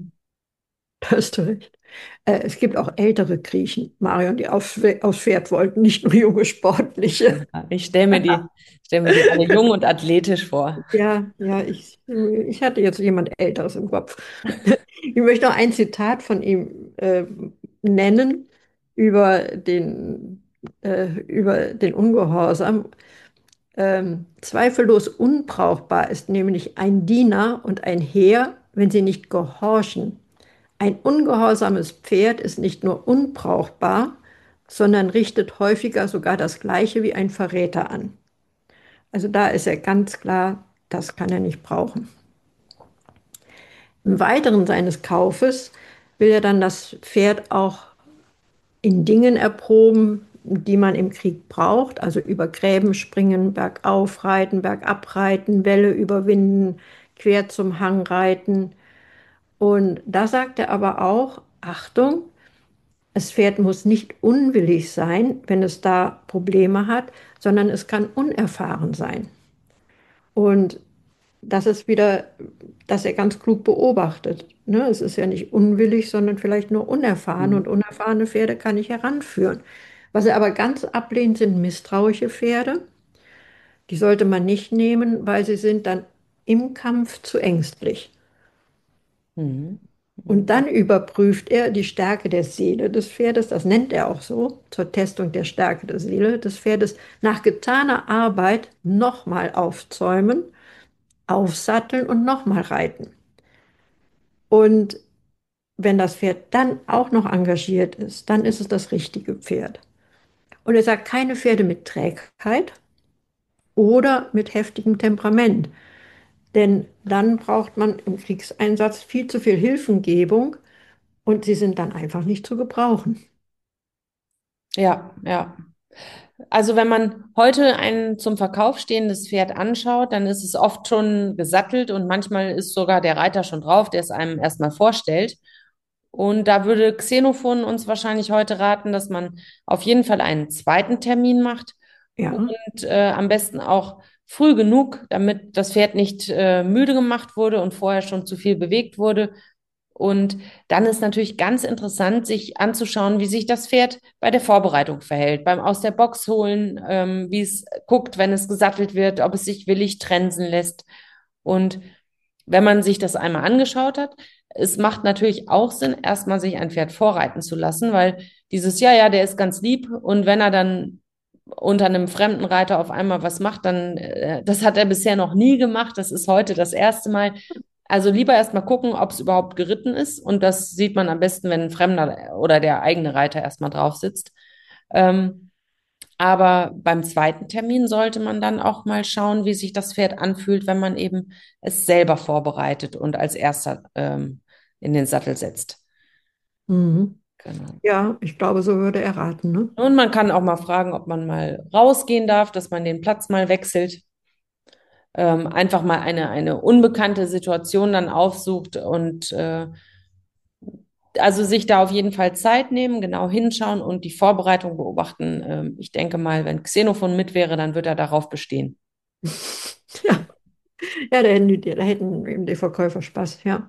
Da hast du recht. Äh, es gibt auch ältere Griechen, Marion, die aufs, aufs Pferd wollten, nicht nur junge Sportliche. Ich stelle mir die, stell mir die alle jung und athletisch vor. Ja, ja, ich, ich hatte jetzt jemand Älteres im Kopf. Ich möchte noch ein Zitat von ihm äh, nennen über den, äh, über den Ungehorsam. Ähm, zweifellos unbrauchbar ist nämlich ein Diener und ein Heer, wenn sie nicht gehorchen. Ein ungehorsames Pferd ist nicht nur unbrauchbar, sondern richtet häufiger sogar das Gleiche wie ein Verräter an. Also da ist er ganz klar, das kann er nicht brauchen. Im Weiteren seines Kaufes will er dann das Pferd auch in Dingen erproben, die man im Krieg braucht, also über Gräben springen, bergauf reiten, bergab reiten, Wälle überwinden, quer zum Hang reiten. Und da sagt er aber auch, Achtung, das Pferd muss nicht unwillig sein, wenn es da Probleme hat, sondern es kann unerfahren sein. Und das ist wieder, dass er ganz klug beobachtet. Ne? Es ist ja nicht unwillig, sondern vielleicht nur unerfahren. Und unerfahrene Pferde kann ich heranführen. Was er aber ganz ablehnt, sind misstrauische Pferde. Die sollte man nicht nehmen, weil sie sind dann im Kampf zu ängstlich. Mhm. Und dann überprüft er die Stärke der Seele des Pferdes, das nennt er auch so, zur Testung der Stärke der Seele des Pferdes, nach getaner Arbeit nochmal aufzäumen, aufsatteln und nochmal reiten. Und wenn das Pferd dann auch noch engagiert ist, dann ist es das richtige Pferd. Und er sagt, keine Pferde mit Trägheit oder mit heftigem Temperament. Denn dann braucht man im Kriegseinsatz viel zu viel Hilfengebung und sie sind dann einfach nicht zu gebrauchen. Ja, ja. Also wenn man heute ein zum Verkauf stehendes Pferd anschaut, dann ist es oft schon gesattelt und manchmal ist sogar der Reiter schon drauf, der es einem erstmal vorstellt. Und da würde Xenophon uns wahrscheinlich heute raten, dass man auf jeden Fall einen zweiten Termin macht Ja. und äh, am besten auch früh genug, damit das Pferd nicht äh, müde gemacht wurde und vorher schon zu viel bewegt wurde. Und dann ist natürlich ganz interessant, sich anzuschauen, wie sich das Pferd bei der Vorbereitung verhält, beim aus der Box holen, ähm, wie es guckt, wenn es gesattelt wird, ob es sich willig trensen lässt. Und wenn man sich das einmal angeschaut hat, es macht natürlich auch Sinn, erstmal sich ein Pferd vorreiten zu lassen, weil dieses, ja, ja, der ist ganz lieb und wenn er dann unter einem fremden Reiter auf einmal was macht, dann, äh, das hat er bisher noch nie gemacht, das ist heute das erste Mal. Also lieber erstmal gucken, ob es überhaupt geritten ist und das sieht man am besten, wenn ein Fremder oder der eigene Reiter erstmal drauf sitzt. Ähm, aber beim zweiten Termin sollte man dann auch mal schauen, wie sich das Pferd anfühlt, wenn man eben es selber vorbereitet und als erster ähm, in den Sattel setzt. Mhm. Genau. Ja, ich glaube, so würde er raten, ne? Und man kann auch mal fragen, ob man mal rausgehen darf, dass man den Platz mal wechselt. Ähm, einfach mal eine, eine unbekannte Situation dann aufsucht und äh, also sich da auf jeden Fall Zeit nehmen, genau hinschauen und die Vorbereitung beobachten. Ähm, ich denke mal, wenn Xenophon mit wäre, dann wird er darauf bestehen. Ja, ja, da hätten die, da hätten eben die Verkäufer Spaß, ja.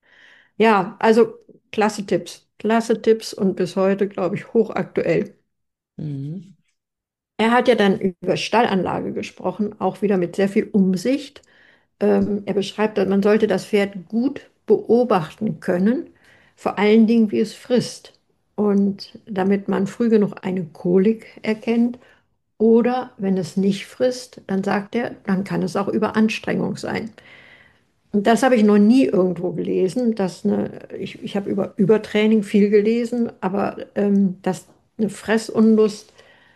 Ja, also klasse Tipps. Klasse Tipps und bis heute, glaube ich, hochaktuell. Mhm. Er hat ja dann über Stallanlage gesprochen, auch wieder mit sehr viel Umsicht. Ähm, er beschreibt, dass man sollte das Pferd gut beobachten können, vor allen Dingen, wie es frisst. Und damit man früh genug eine Kolik erkennt oder wenn es nicht frisst, dann sagt er, dann kann es auch Überanstrengung sein. Und das habe ich noch nie irgendwo gelesen. Dass eine, ich ich habe über Übertraining viel gelesen, aber ähm, dass eine Fressunlust,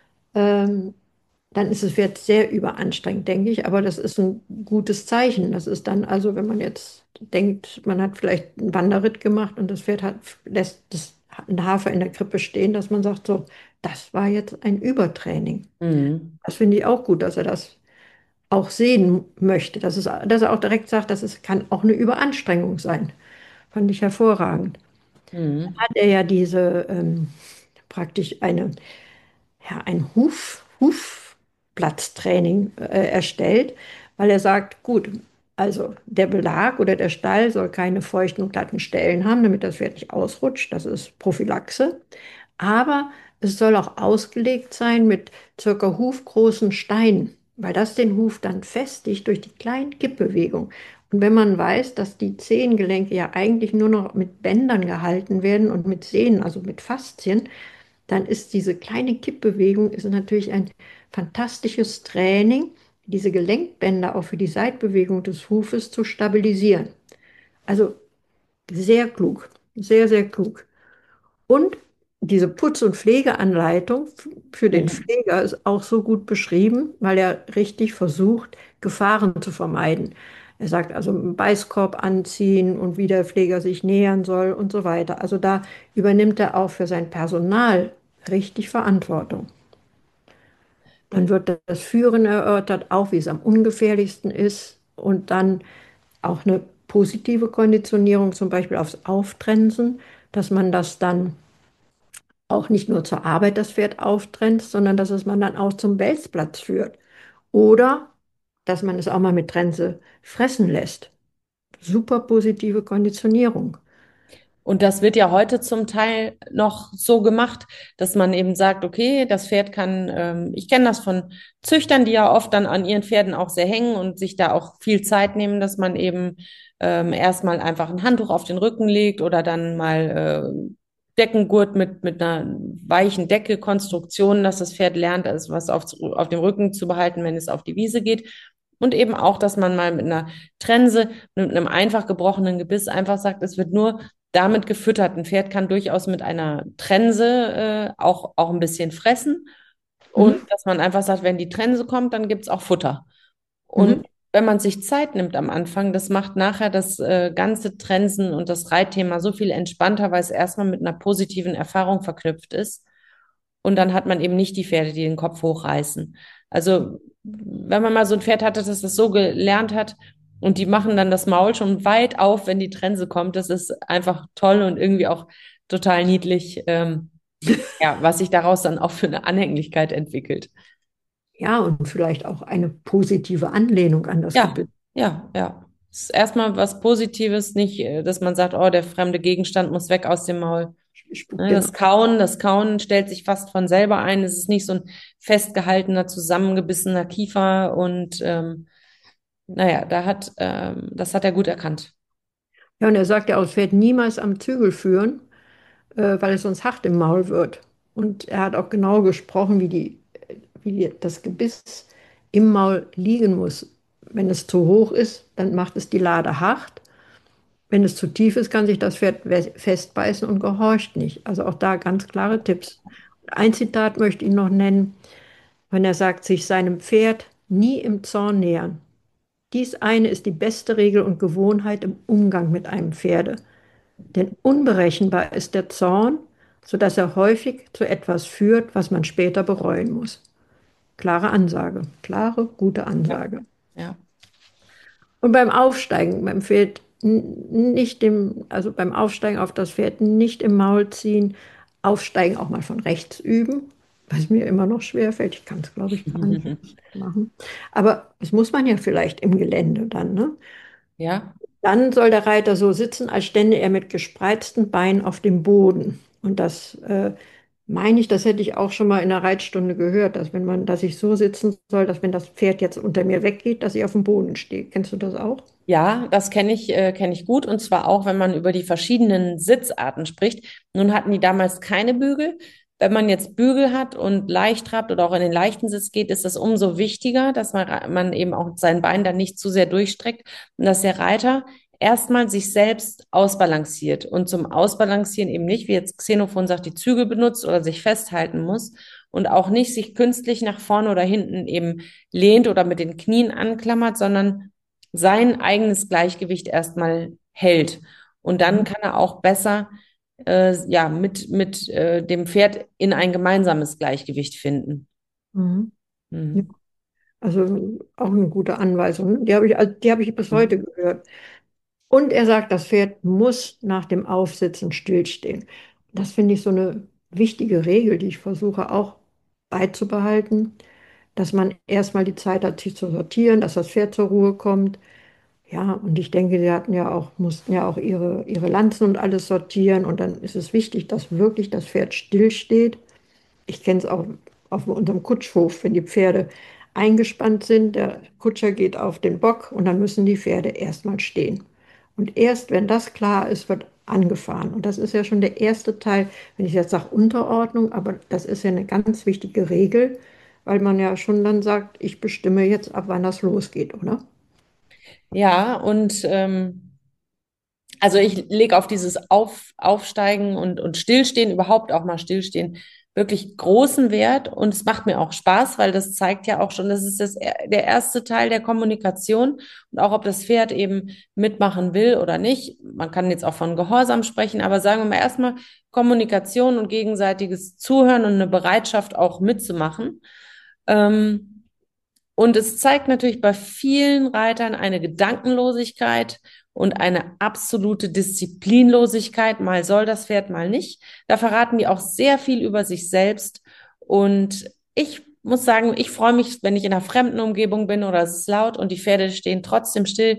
ähm, dann ist das Pferd sehr überanstrengend, denke ich. Aber das ist ein gutes Zeichen. Das ist dann also, wenn man jetzt denkt, man hat vielleicht einen Wanderritt gemacht und das Pferd hat, lässt das, einen Hafer in der Krippe stehen, dass man sagt, so, das war jetzt ein Übertraining. Mhm. Das finde ich auch gut, dass er das auch sehen möchte. Dass, es, dass er auch direkt sagt, dass es kann auch eine Überanstrengung sein. Fand ich hervorragend. Mhm. Hat er ja diese ähm, praktisch eine, ja, ein Huf, Hufplatztraining äh, erstellt, weil er sagt, gut, also der Belag oder der Stall soll keine feuchten und glatten Stellen haben, damit das Pferd nicht ausrutscht. Das ist Prophylaxe. Aber es soll auch ausgelegt sein mit circa hufgroßen Steinen, weil das den Huf dann festigt durch die kleinen Kippbewegungen. Und wenn man weiß, dass die Zehengelenke ja eigentlich nur noch mit Bändern gehalten werden und mit Sehnen, also mit Faszien, dann ist diese kleine Kippbewegung ist natürlich ein fantastisches Training, diese Gelenkbänder auch für die Seitbewegung des Hufes zu stabilisieren. Also sehr klug, sehr, sehr klug. Und diese Putz- und Pflegeanleitung für den Mhm. Pfleger ist auch so gut beschrieben, weil er richtig versucht, Gefahren zu vermeiden. Er sagt also einen Beißkorb anziehen und wie der Pfleger sich nähern soll und so weiter. Also da übernimmt er auch für sein Personal richtig Verantwortung. Dann wird das Führen erörtert, auch wie es am ungefährlichsten ist und dann auch eine positive Konditionierung, zum Beispiel aufs Auftrensen, dass man das dann auch nicht nur zur Arbeit das Pferd auftrennt, sondern dass es man dann auch zum Belzplatz führt. Oder dass man es auch mal mit Trense fressen lässt. Super positive Konditionierung. Und das wird ja heute zum Teil noch so gemacht, dass man eben sagt, okay, das Pferd kann, ähm, ich kenne das von Züchtern, die ja oft dann an ihren Pferden auch sehr hängen und sich da auch viel Zeit nehmen, dass man eben ähm, erstmal einfach ein Handtuch auf den Rücken legt oder dann mal äh, Deckengurt mit, mit einer weichen Deckelkonstruktion, dass das Pferd lernt, also was auf, auf dem Rücken zu behalten, wenn es auf die Wiese geht. Und eben auch, dass man mal mit einer Trense, mit einem einfach gebrochenen Gebiss einfach sagt, es wird nur damit gefüttert. Ein Pferd kann durchaus mit einer Trense äh, auch, auch ein bisschen fressen. Und Mhm. dass man einfach sagt, wenn die Trense kommt, dann gibt es auch Futter. Und Mhm. wenn man sich Zeit nimmt am Anfang, das macht nachher das äh, ganze Trensen und das Reitthema so viel entspannter, weil es erstmal mit einer positiven Erfahrung verknüpft ist. Und dann hat man eben nicht die Pferde, die den Kopf hochreißen. Also, wenn man mal so ein Pferd hatte, das das so gelernt hat und die machen dann das Maul schon weit auf, wenn die Trense kommt, das ist einfach toll und irgendwie auch total niedlich, ähm, ja, was sich daraus dann auch für eine Anhänglichkeit entwickelt. Ja, und vielleicht auch eine positive Anlehnung an das Ja, Gebiss. ja, ja. Es ist erstmal was Positives, nicht, äh, dass man sagt, oh, der fremde Gegenstand muss weg aus dem Maul. Ne, Genau. Das Kauen, das Kauen stellt sich fast von selber ein. Es ist nicht so ein festgehaltener, zusammengebissener Kiefer und ähm, naja, da hat, ähm, das hat er gut erkannt. Ja, und er sagt ja auch, das Pferd niemals am Zügel führen, äh, weil es sonst hart im Maul wird. Und er hat auch genau gesprochen, wie die, wie die, das Gebiss im Maul liegen muss. Wenn es zu hoch ist, dann macht es die Lade hart. Wenn es zu tief ist, kann sich das Pferd we- festbeißen und gehorcht nicht. Also auch da ganz klare Tipps. Ein Zitat möchte ich noch nennen, wenn er sagt, sich seinem Pferd nie im Zorn nähern. Dies eine ist die beste Regel und Gewohnheit im Umgang mit einem Pferde. Denn unberechenbar ist der Zorn, sodass er häufig zu etwas führt, was man später bereuen muss. Klare Ansage, klare, gute Ja, Ansage. ja. Und beim Aufsteigen, beim Pferd nicht dem, also beim Aufsteigen auf das Pferd nicht im Maul ziehen, Aufsteigen auch mal von rechts üben, was mir immer noch schwer fällt. Ich kann es, glaube ich, gar nicht machen. Aber das muss man ja vielleicht im Gelände dann, ne? Ja. Dann soll der Reiter so sitzen, als stände er mit gespreizten Beinen auf dem Boden. Und das äh, meine ich, das hätte ich auch schon mal in der Reitstunde gehört, dass wenn man, dass ich so sitzen soll, dass wenn das Pferd jetzt unter mir weggeht, dass ich auf dem Boden stehe. Kennst du das auch? Ja, das kenne ich, äh, kenne ich gut. Und zwar auch, wenn man über die verschiedenen Sitzarten spricht. Nun hatten die damals keine Bügel. Wenn man jetzt Bügel hat und leicht trabt oder auch in den leichten Sitz geht, ist es umso wichtiger, dass man, man eben auch sein Bein dann nicht zu sehr durchstreckt und dass der Reiter erstmal sich selbst ausbalanciert und zum Ausbalancieren eben nicht, wie jetzt Xenophon sagt, die Zügel benutzt oder sich festhalten muss und auch nicht sich künstlich nach vorne oder hinten eben lehnt oder mit den Knien anklammert, sondern sein eigenes Gleichgewicht erstmal hält. Und dann Mhm. kann er auch besser äh, ja, mit, mit äh, dem Pferd in ein gemeinsames Gleichgewicht finden. Mhm. Ja, Mhm. also auch eine gute Anweisung. Die habe ich, also die habe ich bis heute gehört. Und er sagt, das Pferd muss nach dem Aufsitzen stillstehen. Das finde ich so eine wichtige Regel, die ich versuche auch beizubehalten, dass man erstmal die Zeit hat, sich zu sortieren, dass das Pferd zur Ruhe kommt. Ja, und ich denke, sie hatten ja auch, mussten ja auch ihre, ihre Lanzen und alles sortieren. Und dann ist es wichtig, dass wirklich das Pferd stillsteht. Ich kenne es auch auf unserem Kutschhof, wenn die Pferde eingespannt sind, der Kutscher geht auf den Bock und dann müssen die Pferde erstmal stehen. Und erst wenn das klar ist, wird angefahren. Und das ist ja schon der erste Teil, wenn ich jetzt sage Unterordnung, aber das ist ja eine ganz wichtige Regel, weil man ja schon dann sagt, ich bestimme jetzt, ab wann das losgeht, oder? Ja, und ähm, also ich lege auf dieses Auf, Aufsteigen und, und Stillstehen, überhaupt auch mal Stillstehen, wirklich großen Wert. Und es macht mir auch Spaß, weil das zeigt ja auch schon, das ist das, der erste Teil der Kommunikation. Und auch ob das Pferd eben mitmachen will oder nicht. Man kann jetzt auch von Gehorsam sprechen, aber sagen wir mal erstmal Kommunikation und gegenseitiges Zuhören und eine Bereitschaft auch mitzumachen. Ähm, und es zeigt natürlich bei vielen Reitern eine Gedankenlosigkeit und eine absolute Disziplinlosigkeit. Mal soll das Pferd, mal nicht. Da verraten die auch sehr viel über sich selbst. Und ich muss sagen, ich freue mich, wenn ich in einer fremden Umgebung bin oder es ist laut und die Pferde stehen trotzdem still.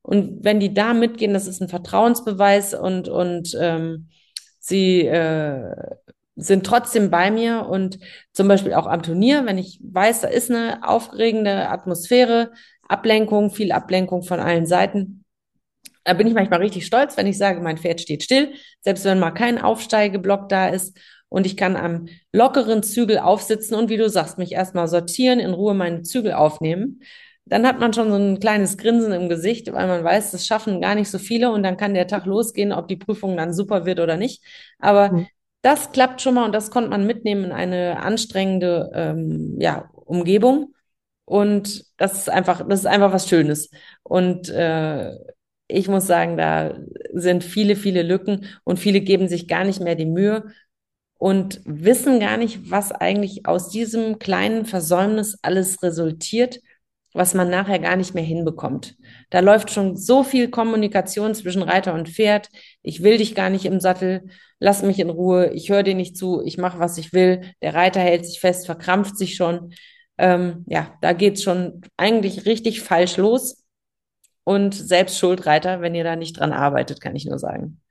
Und wenn die da mitgehen, das ist ein Vertrauensbeweis und, und ähm, sie äh, sind trotzdem bei mir und zum Beispiel auch am Turnier, wenn ich weiß, da ist eine aufregende Atmosphäre, Ablenkung, viel Ablenkung von allen Seiten. Da bin ich manchmal richtig stolz, wenn ich sage, mein Pferd steht still, selbst wenn mal kein Aufsteigeblock da ist und ich kann am lockeren Zügel aufsitzen und wie du sagst, mich erstmal sortieren, in Ruhe meine Zügel aufnehmen. Dann hat man schon so ein kleines Grinsen im Gesicht, weil man weiß, das schaffen gar nicht so viele und dann kann der Tag losgehen, ob die Prüfung dann super wird oder nicht. Aber Mhm. das klappt schon mal und das konnte man mitnehmen in eine anstrengende ähm, ja, Umgebung. Und das ist einfach, das ist einfach was Schönes. Und äh, ich muss sagen, da sind viele, viele Lücken und viele geben sich gar nicht mehr die Mühe und wissen gar nicht, was eigentlich aus diesem kleinen Versäumnis alles resultiert, was man nachher gar nicht mehr hinbekommt. Da läuft schon so viel Kommunikation zwischen Reiter und Pferd. Ich will dich gar nicht im Sattel, lass mich in Ruhe, ich höre dir nicht zu, ich mache, was ich will. Der Reiter hält sich fest, verkrampft sich schon. Ähm, ja, da geht's schon eigentlich richtig falsch los. Und selbst schuld, Reiter, wenn ihr da nicht dran arbeitet, kann ich nur sagen.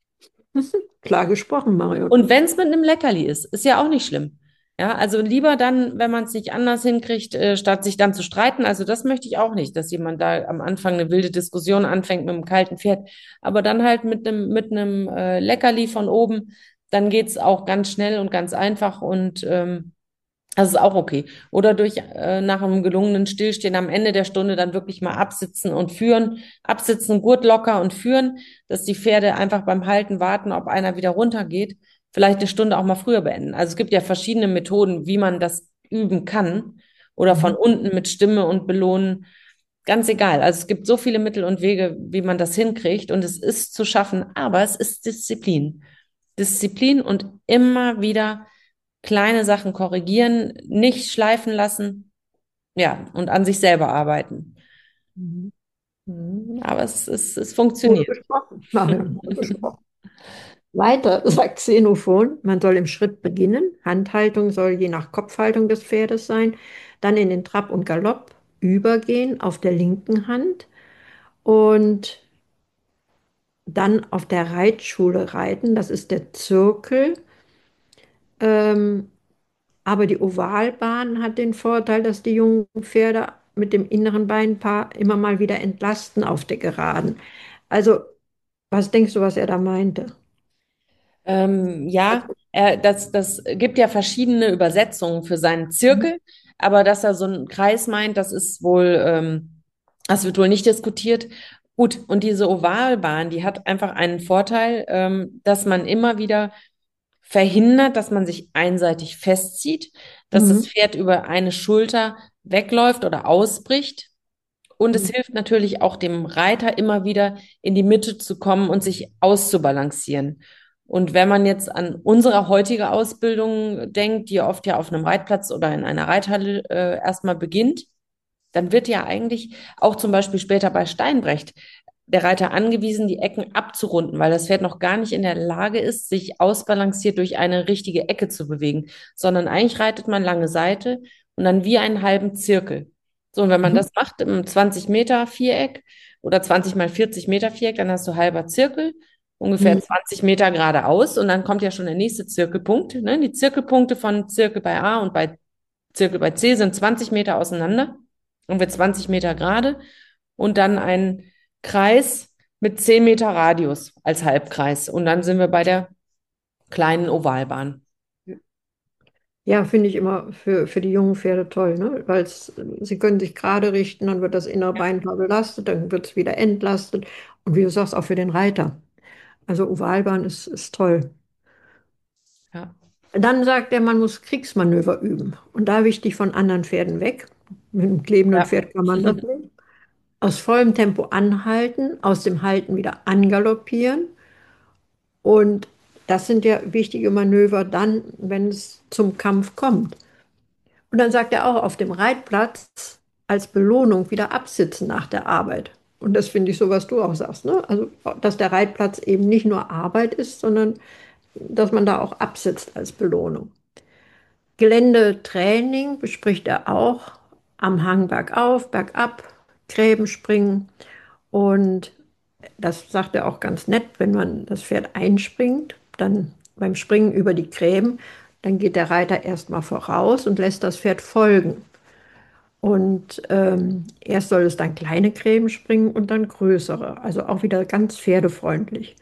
Klar gesprochen, Marion. Und wenn es mit einem Leckerli ist, ist ja auch nicht schlimm. Ja, also lieber dann, wenn man es nicht anders hinkriegt, äh, statt sich dann zu streiten. Also das möchte ich auch nicht, dass jemand da am Anfang eine wilde Diskussion anfängt mit einem kalten Pferd. Aber dann halt mit einem mit einem äh, Leckerli von oben, dann geht's auch ganz schnell und ganz einfach und ähm, das ist auch okay. Oder durch äh, nach einem gelungenen Stillstehen am Ende der Stunde dann wirklich mal absitzen und führen, absitzen, Gurt locker und führen, dass die Pferde einfach beim Halten warten, ob einer wieder runtergeht, vielleicht eine Stunde auch mal früher beenden. Also es gibt ja verschiedene Methoden, wie man das üben kann oder von Mhm. unten mit Stimme und Belohnen. Ganz egal. Also es gibt so viele Mittel und Wege, wie man das hinkriegt und es ist zu schaffen, aber es ist Disziplin. Disziplin und immer wieder kleine Sachen korrigieren, nicht schleifen lassen, ja, und an sich selber arbeiten. Mhm. Mhm. Aber es, es, es Wohl funktioniert. gesprochen, Marion, wohl gesprochen. Weiter sagt Xenophon, man soll im Schritt beginnen. Handhaltung soll je nach Kopfhaltung des Pferdes sein. Dann in den Trab und Galopp übergehen auf der linken Hand und dann auf der Reitschule reiten. Das ist der Zirkel. Ähm, aber die Ovalbahn hat den Vorteil, dass die jungen Pferde mit dem inneren Beinpaar immer mal wieder entlasten auf der Geraden. Also, was denkst du, was er da meinte? Ähm, ja, er, das, das gibt ja verschiedene Übersetzungen für seinen Zirkel, aber dass er so einen Kreis meint, das ist wohl, ähm, das wird wohl nicht diskutiert. Gut, und diese Ovalbahn, die hat einfach einen Vorteil, ähm, dass man immer wieder verhindert, dass man sich einseitig festzieht, dass das Mhm. Pferd über eine Schulter wegläuft oder ausbricht. Und es Mhm. hilft natürlich auch dem Reiter immer wieder in die Mitte zu kommen und sich auszubalancieren. Und wenn man jetzt an unsere heutige Ausbildung denkt, die oft ja auf einem Reitplatz oder in einer Reithalle äh, erstmal beginnt, dann wird ja eigentlich auch zum Beispiel später bei Steinbrecht der Reiter angewiesen, die Ecken abzurunden, weil das Pferd noch gar nicht in der Lage ist, sich ausbalanciert durch eine richtige Ecke zu bewegen, sondern eigentlich reitet man lange Seite und dann wie einen halben Zirkel. So, und wenn man Mhm. das macht im zwanzig Meter Viereck oder zwanzig mal vierzig Meter Viereck, dann hast du halber Zirkel, ungefähr Mhm. zwanzig Meter geradeaus und dann kommt ja schon der nächste Zirkelpunkt. Ne? Die Zirkelpunkte von Zirkel bei A und bei Zirkel bei C sind zwanzig Meter auseinander, und wir zwanzig Meter gerade und dann ein Kreis mit zehn Meter Radius als Halbkreis. Und dann sind wir bei der kleinen Ovalbahn. Ja, finde ich immer für, für die jungen Pferde toll, ne? Weil es, sie können sich gerade richten, dann wird das innere Ja, Beinpaar belastet, dann wird es wieder entlastet. Und wie du sagst, auch für den Reiter. Also Ovalbahn ist, ist toll. ja, Dann sagt er, man muss Kriegsmanöver üben. Und da wichtig von anderen Pferden weg. Mit einem klebenden ja. Pferd kann man das nicht. Aus vollem Tempo anhalten, aus dem Halten wieder angaloppieren. Und das sind ja wichtige Manöver dann, wenn es zum Kampf kommt. Und dann sagt er auch auf dem Reitplatz als Belohnung wieder absitzen nach der Arbeit. Und das finde ich so, was du auch sagst, ne? Also, dass der Reitplatz eben nicht nur Arbeit ist, sondern dass man da auch absitzt als Belohnung. Geländetraining bespricht er auch am Hang bergauf, bergab, Gräben springen Und das sagt er auch ganz nett, wenn man das Pferd einspringt, dann beim Springen über die Gräben, dann geht der Reiter erstmal voraus und lässt das Pferd folgen. Und ähm, erst soll es dann kleine Gräben springen und dann größere. Also auch wieder ganz pferdefreundlich.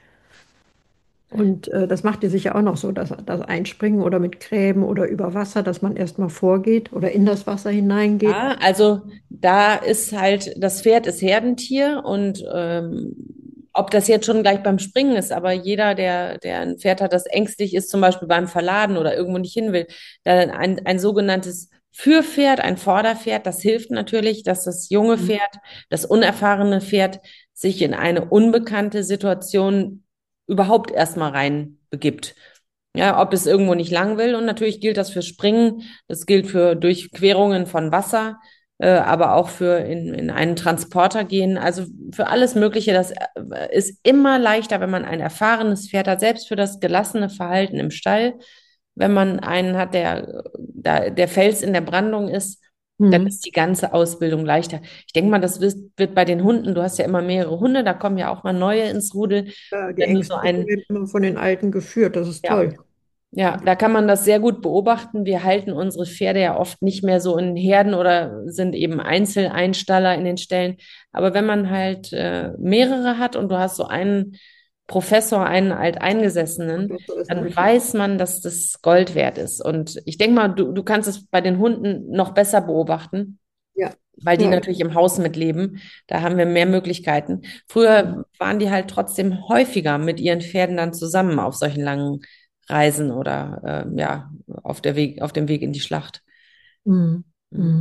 Und äh, das macht ihr sicher auch noch so, dass das Einspringen oder mit Gräben oder über Wasser, dass man erstmal vorgeht oder in das Wasser hineingeht. Ja, also da ist halt, das Pferd ist Herdentier und ähm, ob das jetzt schon gleich beim Springen ist, aber jeder, der, der ein Pferd hat, das ängstlich ist, zum Beispiel beim Verladen oder irgendwo nicht hin will, dann ein, ein sogenanntes Führpferd, ein Vorderpferd, das hilft natürlich, dass das junge Mhm. Pferd, das unerfahrene Pferd sich in eine unbekannte Situation überhaupt erstmal reinbegibt. Ja, ob es irgendwo nicht lang will. Und natürlich gilt das für Springen, das gilt für Durchquerungen von Wasser, äh, aber auch für in, in einen Transporter gehen. Also für alles Mögliche. Das äh, ist immer leichter, wenn man ein erfahrenes Pferd hat, selbst für das gelassene Verhalten im Stall. Wenn man einen hat, der, da, der Fels in der Brandung ist, dann Mhm. ist die ganze Ausbildung leichter. Ich denke mal, das wird, wird bei den Hunden, du hast ja immer mehrere Hunde, da kommen ja auch mal neue ins Rudel. Ja, die Wenn du so Ängstlichen einen, werden immer von den Alten geführt, das ist ja, toll. ja, da kann man das sehr gut beobachten. Wir halten unsere Pferde ja oft nicht mehr so in Herden oder sind eben Einzeleinstaller in den Ställen. Aber wenn man halt äh, mehrere hat und du hast so einen Professor, einen Und Alteingesessenen, das ist dann wichtig. weiß man, dass das Gold wert ist. Und ich denke mal, du, du kannst es bei den Hunden noch besser beobachten, Ja, weil die ja. natürlich im Haus mitleben. Da haben wir mehr Möglichkeiten. Früher waren die halt trotzdem häufiger mit ihren Pferden dann zusammen auf solchen langen Reisen oder äh, ja, auf der Weg, auf dem Weg in die Schlacht. Mhm. Mhm. Mhm.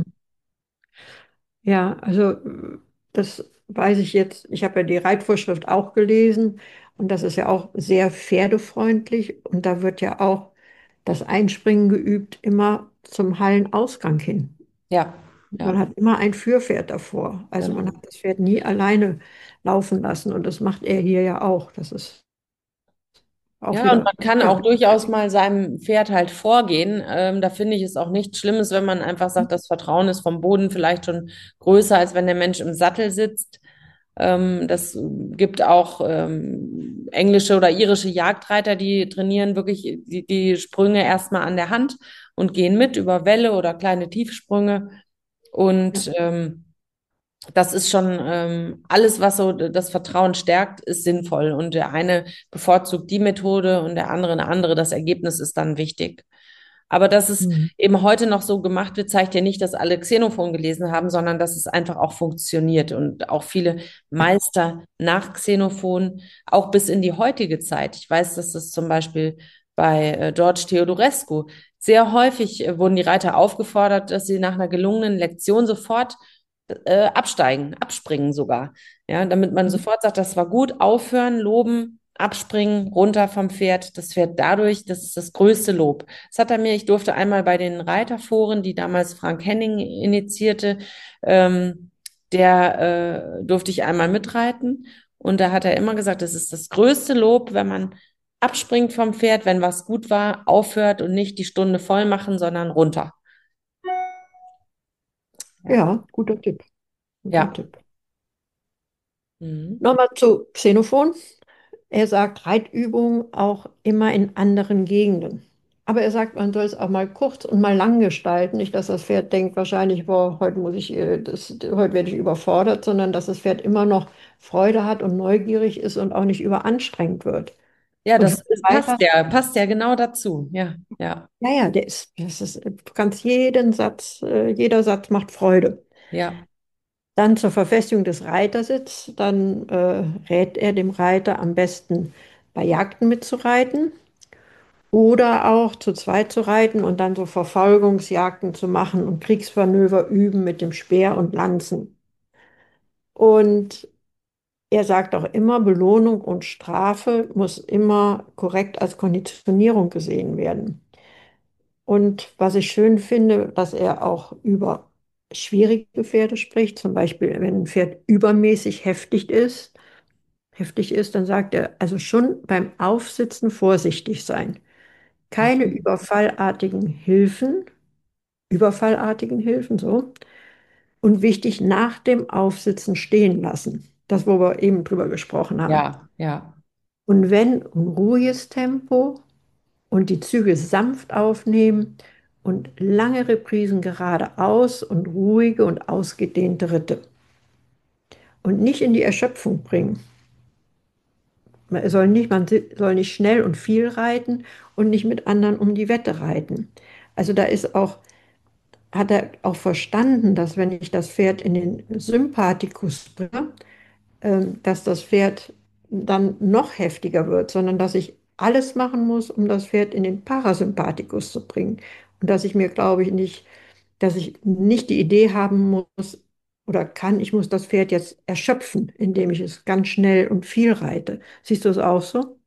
Ja, also äh, das weiß ich jetzt. Ich habe ja die Reitvorschrift auch gelesen und das ist ja auch sehr pferdefreundlich und da wird ja auch das Einspringen geübt, immer zum Hallenausgang hin. Ja, Man ja, hat immer ein Führpferd davor. Also man hat genau. das Pferd nie alleine laufen lassen und das macht er hier ja auch. Das ist auch Ja, und wieder, man kann ja, auch durchaus mal seinem Pferd halt vorgehen. Ähm, da finde ich es auch nichts Schlimmes, wenn man einfach sagt, das Vertrauen ist vom Boden vielleicht schon größer, als wenn der Mensch im Sattel sitzt. Ähm, das gibt auch ähm, englische oder irische Jagdreiter, die trainieren wirklich die, die Sprünge erstmal an der Hand und gehen mit über Wälle oder kleine Tiefsprünge. ja. Und ähm, das ist schon ähm, alles, was so das Vertrauen stärkt, ist sinnvoll. Und der eine bevorzugt die Methode und der andere eine andere. Das Ergebnis ist dann wichtig. Aber dass es Mhm. eben heute noch so gemacht wird, zeigt ja nicht, dass alle Xenophon gelesen haben, sondern dass es einfach auch funktioniert und auch viele Meister nach Xenophon, auch bis in die heutige Zeit. Ich weiß, dass das zum Beispiel bei äh, George Theodorescu sehr häufig äh, wurden die Reiter aufgefordert, dass sie nach einer gelungenen Lektion sofort äh, absteigen, abspringen sogar. Ja, damit man sofort sagt, das war gut, aufhören, loben, abspringen, runter vom Pferd. Das Pferd dadurch, das ist das größte Lob. Das hat er mir, ich durfte einmal bei den Reiterforen, die damals Frank Henning initiierte, ähm, der äh, durfte ich einmal mitreiten. Und da hat er immer gesagt, das ist das größte Lob, wenn man abspringt vom Pferd, wenn was gut war, aufhört und nicht die Stunde voll machen, sondern runter. Ja. Ja, guter Tipp. Guter Ja. Tipp. Mhm. Nochmal zu Xenophon. Er sagt Reitübungen auch immer in anderen Gegenden. Aber er sagt, man soll es auch mal kurz und mal lang gestalten. Nicht, dass das Pferd denkt, wahrscheinlich, boah, heute muss ich, äh, das, heute werde ich überfordert, sondern dass das Pferd immer noch Freude hat und neugierig ist und auch nicht überanstrengt wird. Ja, Und das, wir das passt Reiter, ja, passt ja genau dazu. Ja, ja, ja, ja, der ist, das ist, du kannst jeden Satz, äh, jeder Satz macht Freude. ja. Dann zur Verfestigung des Reitersitzes, dann äh, rät er dem Reiter am besten bei Jagden mitzureiten. Oder auch zu zweit zu reiten und dann so Verfolgungsjagden zu machen und Kriegsmanöver üben mit dem Speer und Lanzen. Und er sagt auch immer, Belohnung und Strafe muss immer korrekt als Konditionierung gesehen werden. Und was ich schön finde, dass er auch über schwierige Pferde spricht, zum Beispiel wenn ein Pferd übermäßig heftig ist, heftig ist, dann sagt er, also schon beim Aufsitzen vorsichtig sein. Keine Mhm. überfallartigen Hilfen, überfallartigen Hilfen, so. Und wichtig, nach dem Aufsitzen stehen lassen. Das, wo wir eben drüber gesprochen haben. Ja, ja. Und wenn ein ruhiges Tempo und die Züge sanft aufnehmen und lange Reprisen geradeaus und ruhige und ausgedehnte Ritte. Und nicht in die Erschöpfung bringen. Man soll nicht, man soll nicht schnell und viel reiten und nicht mit anderen um die Wette reiten. Also da ist auch, hat er auch verstanden, dass wenn ich das Pferd in den Sympathikus bringe, ähm, dass das Pferd dann noch heftiger wird, sondern dass ich alles machen muss, um das Pferd in den Parasympathikus zu bringen. Und dass ich mir, glaube ich, nicht, dass ich nicht die Idee haben muss oder kann, ich muss das Pferd jetzt erschöpfen, indem ich es ganz schnell und viel reite. Siehst du es auch so?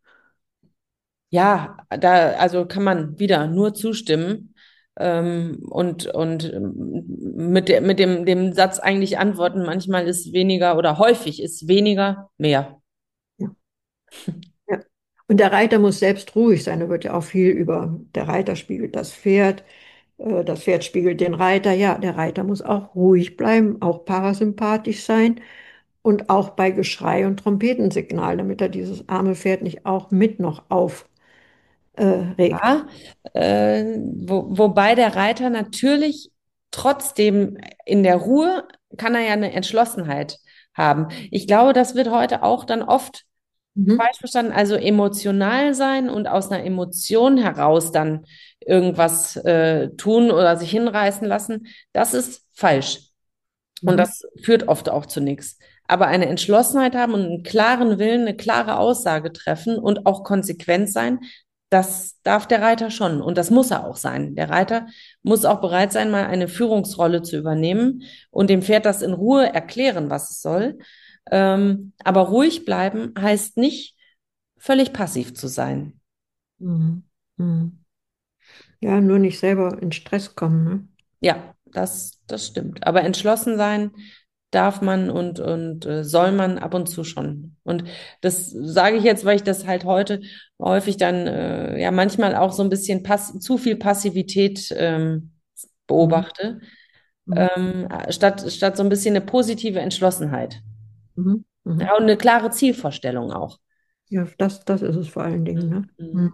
Ja, da, also kann man wieder nur zustimmen ähm, und, und ähm, mit, der, mit dem, dem Satz eigentlich antworten, manchmal ist weniger oder häufig ist weniger mehr. Ja. Ja. Und der Reiter muss selbst ruhig sein. Da wird ja auch viel über, der Reiter spiegelt das Pferd, äh, das Pferd spiegelt den Reiter. Ja, der Reiter muss auch ruhig bleiben, auch parasympathisch sein und auch bei Geschrei und Trompetensignal, damit er dieses arme Pferd nicht auch mit noch aufregt. Äh, regt. Ja, äh, wo, wobei der Reiter natürlich trotzdem in der Ruhe kann er ja eine Entschlossenheit haben. Ich glaube, das wird heute auch dann oft Mhm. falsch verstanden, also emotional sein und aus einer Emotion heraus dann irgendwas äh, tun oder sich hinreißen lassen, das ist falsch. Und Mhm. das führt oft auch zu nichts. Aber eine Entschlossenheit haben und einen klaren Willen, eine klare Aussage treffen und auch konsequent sein, das darf der Reiter schon. Und das muss er auch sein. Der Reiter muss auch bereit sein, mal eine Führungsrolle zu übernehmen und dem Pferd das in Ruhe erklären, was es soll. Ähm, aber ruhig bleiben heißt nicht, völlig passiv zu sein. Mhm. Mhm. Ja, nur nicht selber in Stress kommen. Ne? Ja, das, das stimmt. Aber entschlossen sein darf man und, und äh, soll man ab und zu schon. Und das sage ich jetzt, weil ich das halt heute häufig dann, äh, ja, manchmal auch so ein bisschen pass zu viel Passivität ähm, Mhm. beobachte, Mhm. ähm, statt, statt so ein bisschen eine positive Entschlossenheit. Mhm. Mhm. Ja, und eine klare Zielvorstellung auch. Ja, das, das ist es vor allen Dingen. Ne? Mhm. Mhm.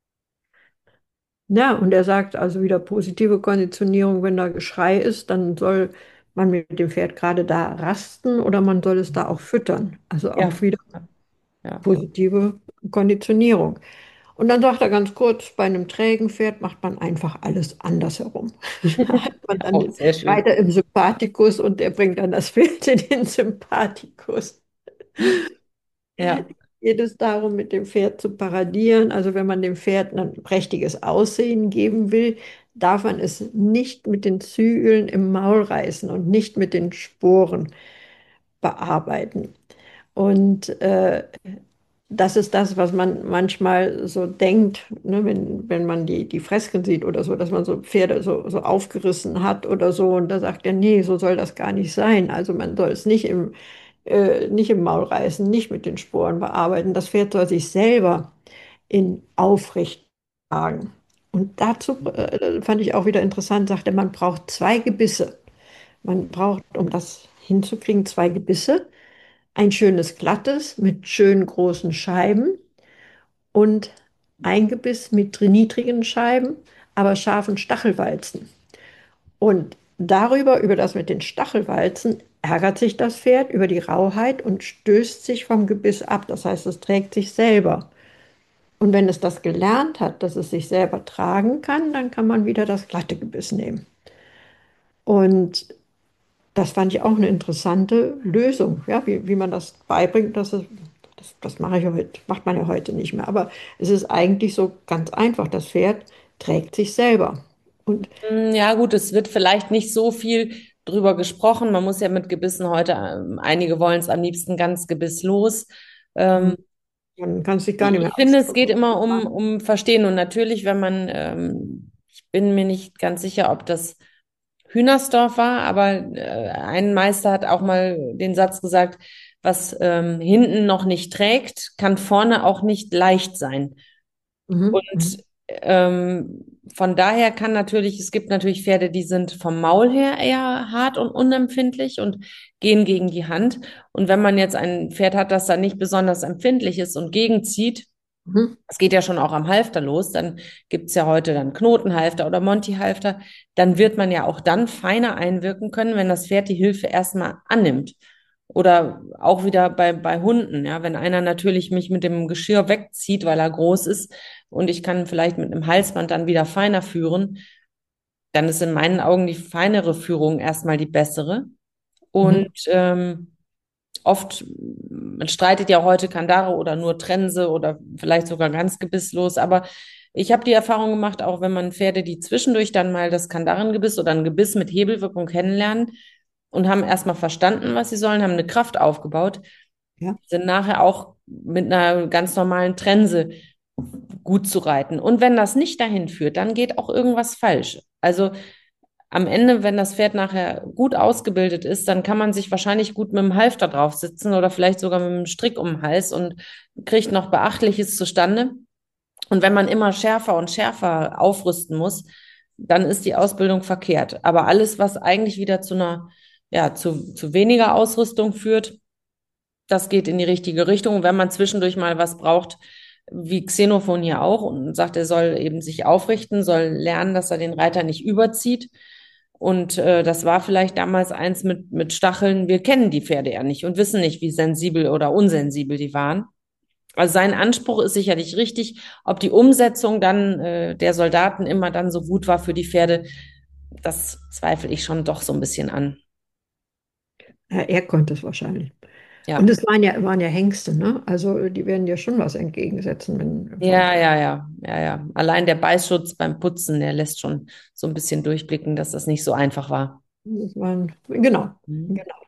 Ja, und er sagt also wieder positive Konditionierung, wenn da Geschrei ist, dann soll man mit dem Pferd gerade da rasten oder man soll es da auch füttern. Also auch Ja, wieder ja. positive Konditionierung. Und dann sagt er ganz kurz, bei einem trägen Pferd macht man einfach alles andersherum. Da hat man dann Oh, den sehr schön. Reiter im Sympathikus und der bringt dann das Pferd in den Sympathikus. Ja. Geht es darum, mit dem Pferd zu paradieren. Also wenn man dem Pferd ein prächtiges Aussehen geben will, darf man es nicht mit den Zügeln im Maul reißen und nicht mit den Sporen bearbeiten. Und äh, das ist das, was man manchmal so denkt, ne, wenn, wenn man die, die Fresken sieht oder so, dass man so Pferde so, so aufgerissen hat oder so. Und da sagt er, nee, so soll das gar nicht sein. Also man soll es nicht im, äh, nicht im Maul reißen, nicht mit den Sporen bearbeiten. Das Pferd soll sich selber in Aufrecht tragen. Und dazu äh, fand ich auch wieder interessant, sagte, man braucht zwei Gebisse. Man braucht, um das hinzukriegen, zwei Gebisse. Ein schönes glattes mit schönen großen Scheiben und ein Gebiss mit niedrigen Scheiben, aber scharfen Stachelwalzen. Und darüber, über das mit den Stachelwalzen, ärgert sich das Pferd über die Rauheit und stößt sich vom Gebiss ab. Das heißt, es trägt sich selber. Und wenn es das gelernt hat, dass es sich selber tragen kann, dann kann man wieder das glatte Gebiss nehmen. Und das fand ich auch eine interessante Lösung, ja, wie, wie man das beibringt, dass es, das, das mache ich heute, macht man ja heute nicht mehr. Aber es ist eigentlich so ganz einfach. Das Pferd trägt sich selber. Und Mm, ja, gut, es wird vielleicht nicht so viel drüber gesprochen. Man muss ja mit Gebissen heute, ähm, einige wollen es am liebsten ganz gebisslos. Ähm, man kann es sich gar ich nicht ich mehr finde, es geht ausdrücken. immer um, um Verstehen. Und natürlich, wenn man, ähm, ich bin mir nicht ganz sicher, ob das Hühnersdorf war, aber äh, ein Meister hat auch mal den Satz gesagt, was ähm, hinten noch nicht trägt, kann vorne auch nicht leicht sein. Mhm, Und mhm, Ähm, von daher kann natürlich, es gibt natürlich Pferde, die sind vom Maul her eher hart und unempfindlich und gehen gegen die Hand. Und wenn man jetzt ein Pferd hat, das da nicht besonders empfindlich ist und gegenzieht, Mhm. es geht ja schon auch am Halfter los, dann gibt's ja heute dann Knotenhalfter oder Monty-Halfter, dann wird man ja auch dann feiner einwirken können, wenn das Pferd die Hilfe erstmal annimmt. Oder auch wieder bei, bei Hunden, ja, wenn einer natürlich mich mit dem Geschirr wegzieht, weil er groß ist und ich kann vielleicht mit einem Halsband dann wieder feiner führen, dann ist in meinen Augen die feinere Führung erstmal die bessere. Und Mhm. ähm, oft, man streitet ja heute Kandare oder nur Trense oder vielleicht sogar ganz gebisslos, aber ich habe die Erfahrung gemacht, auch wenn man Pferde, die zwischendurch dann mal das Kandarengebiss oder ein Gebiss mit Hebelwirkung kennenlernen und haben erstmal verstanden, was sie sollen, haben eine Kraft aufgebaut, Ja. sind nachher auch mit einer ganz normalen Trense gut zu reiten. Und wenn das nicht dahin führt, dann geht auch irgendwas falsch. Also am Ende, wenn das Pferd nachher gut ausgebildet ist, dann kann man sich wahrscheinlich gut mit dem Halfter drauf sitzen oder vielleicht sogar mit dem Strick um den Hals und kriegt noch Beachtliches zustande. Und wenn man immer schärfer und schärfer aufrüsten muss, dann ist die Ausbildung verkehrt. Aber alles, was eigentlich wieder zu einer, ja, zu, zu weniger Ausrüstung führt, das geht in die richtige Richtung. Wenn man zwischendurch mal was braucht, wie Xenophon hier auch, und sagt, er soll eben sich aufrichten, soll lernen, dass er den Reiter nicht überzieht. Und äh, das war vielleicht damals eins mit, mit Stacheln. Wir kennen die Pferde ja nicht und wissen nicht, wie sensibel oder unsensibel die waren. Also sein Anspruch ist sicherlich richtig. Ob die Umsetzung dann äh, der Soldaten immer dann so gut war für die Pferde, das zweifle ich schon doch so ein bisschen an. Ja, er konnte es wahrscheinlich. Und Ja. es waren ja, waren ja Hengste, ne? Also die werden dir schon was entgegensetzen, wenn vom. Ja, ja, ja, ja, ja. Allein der Beißschutz beim Putzen, der lässt schon so ein bisschen durchblicken, dass das nicht so einfach war. Das waren, genau, Mhm. genau.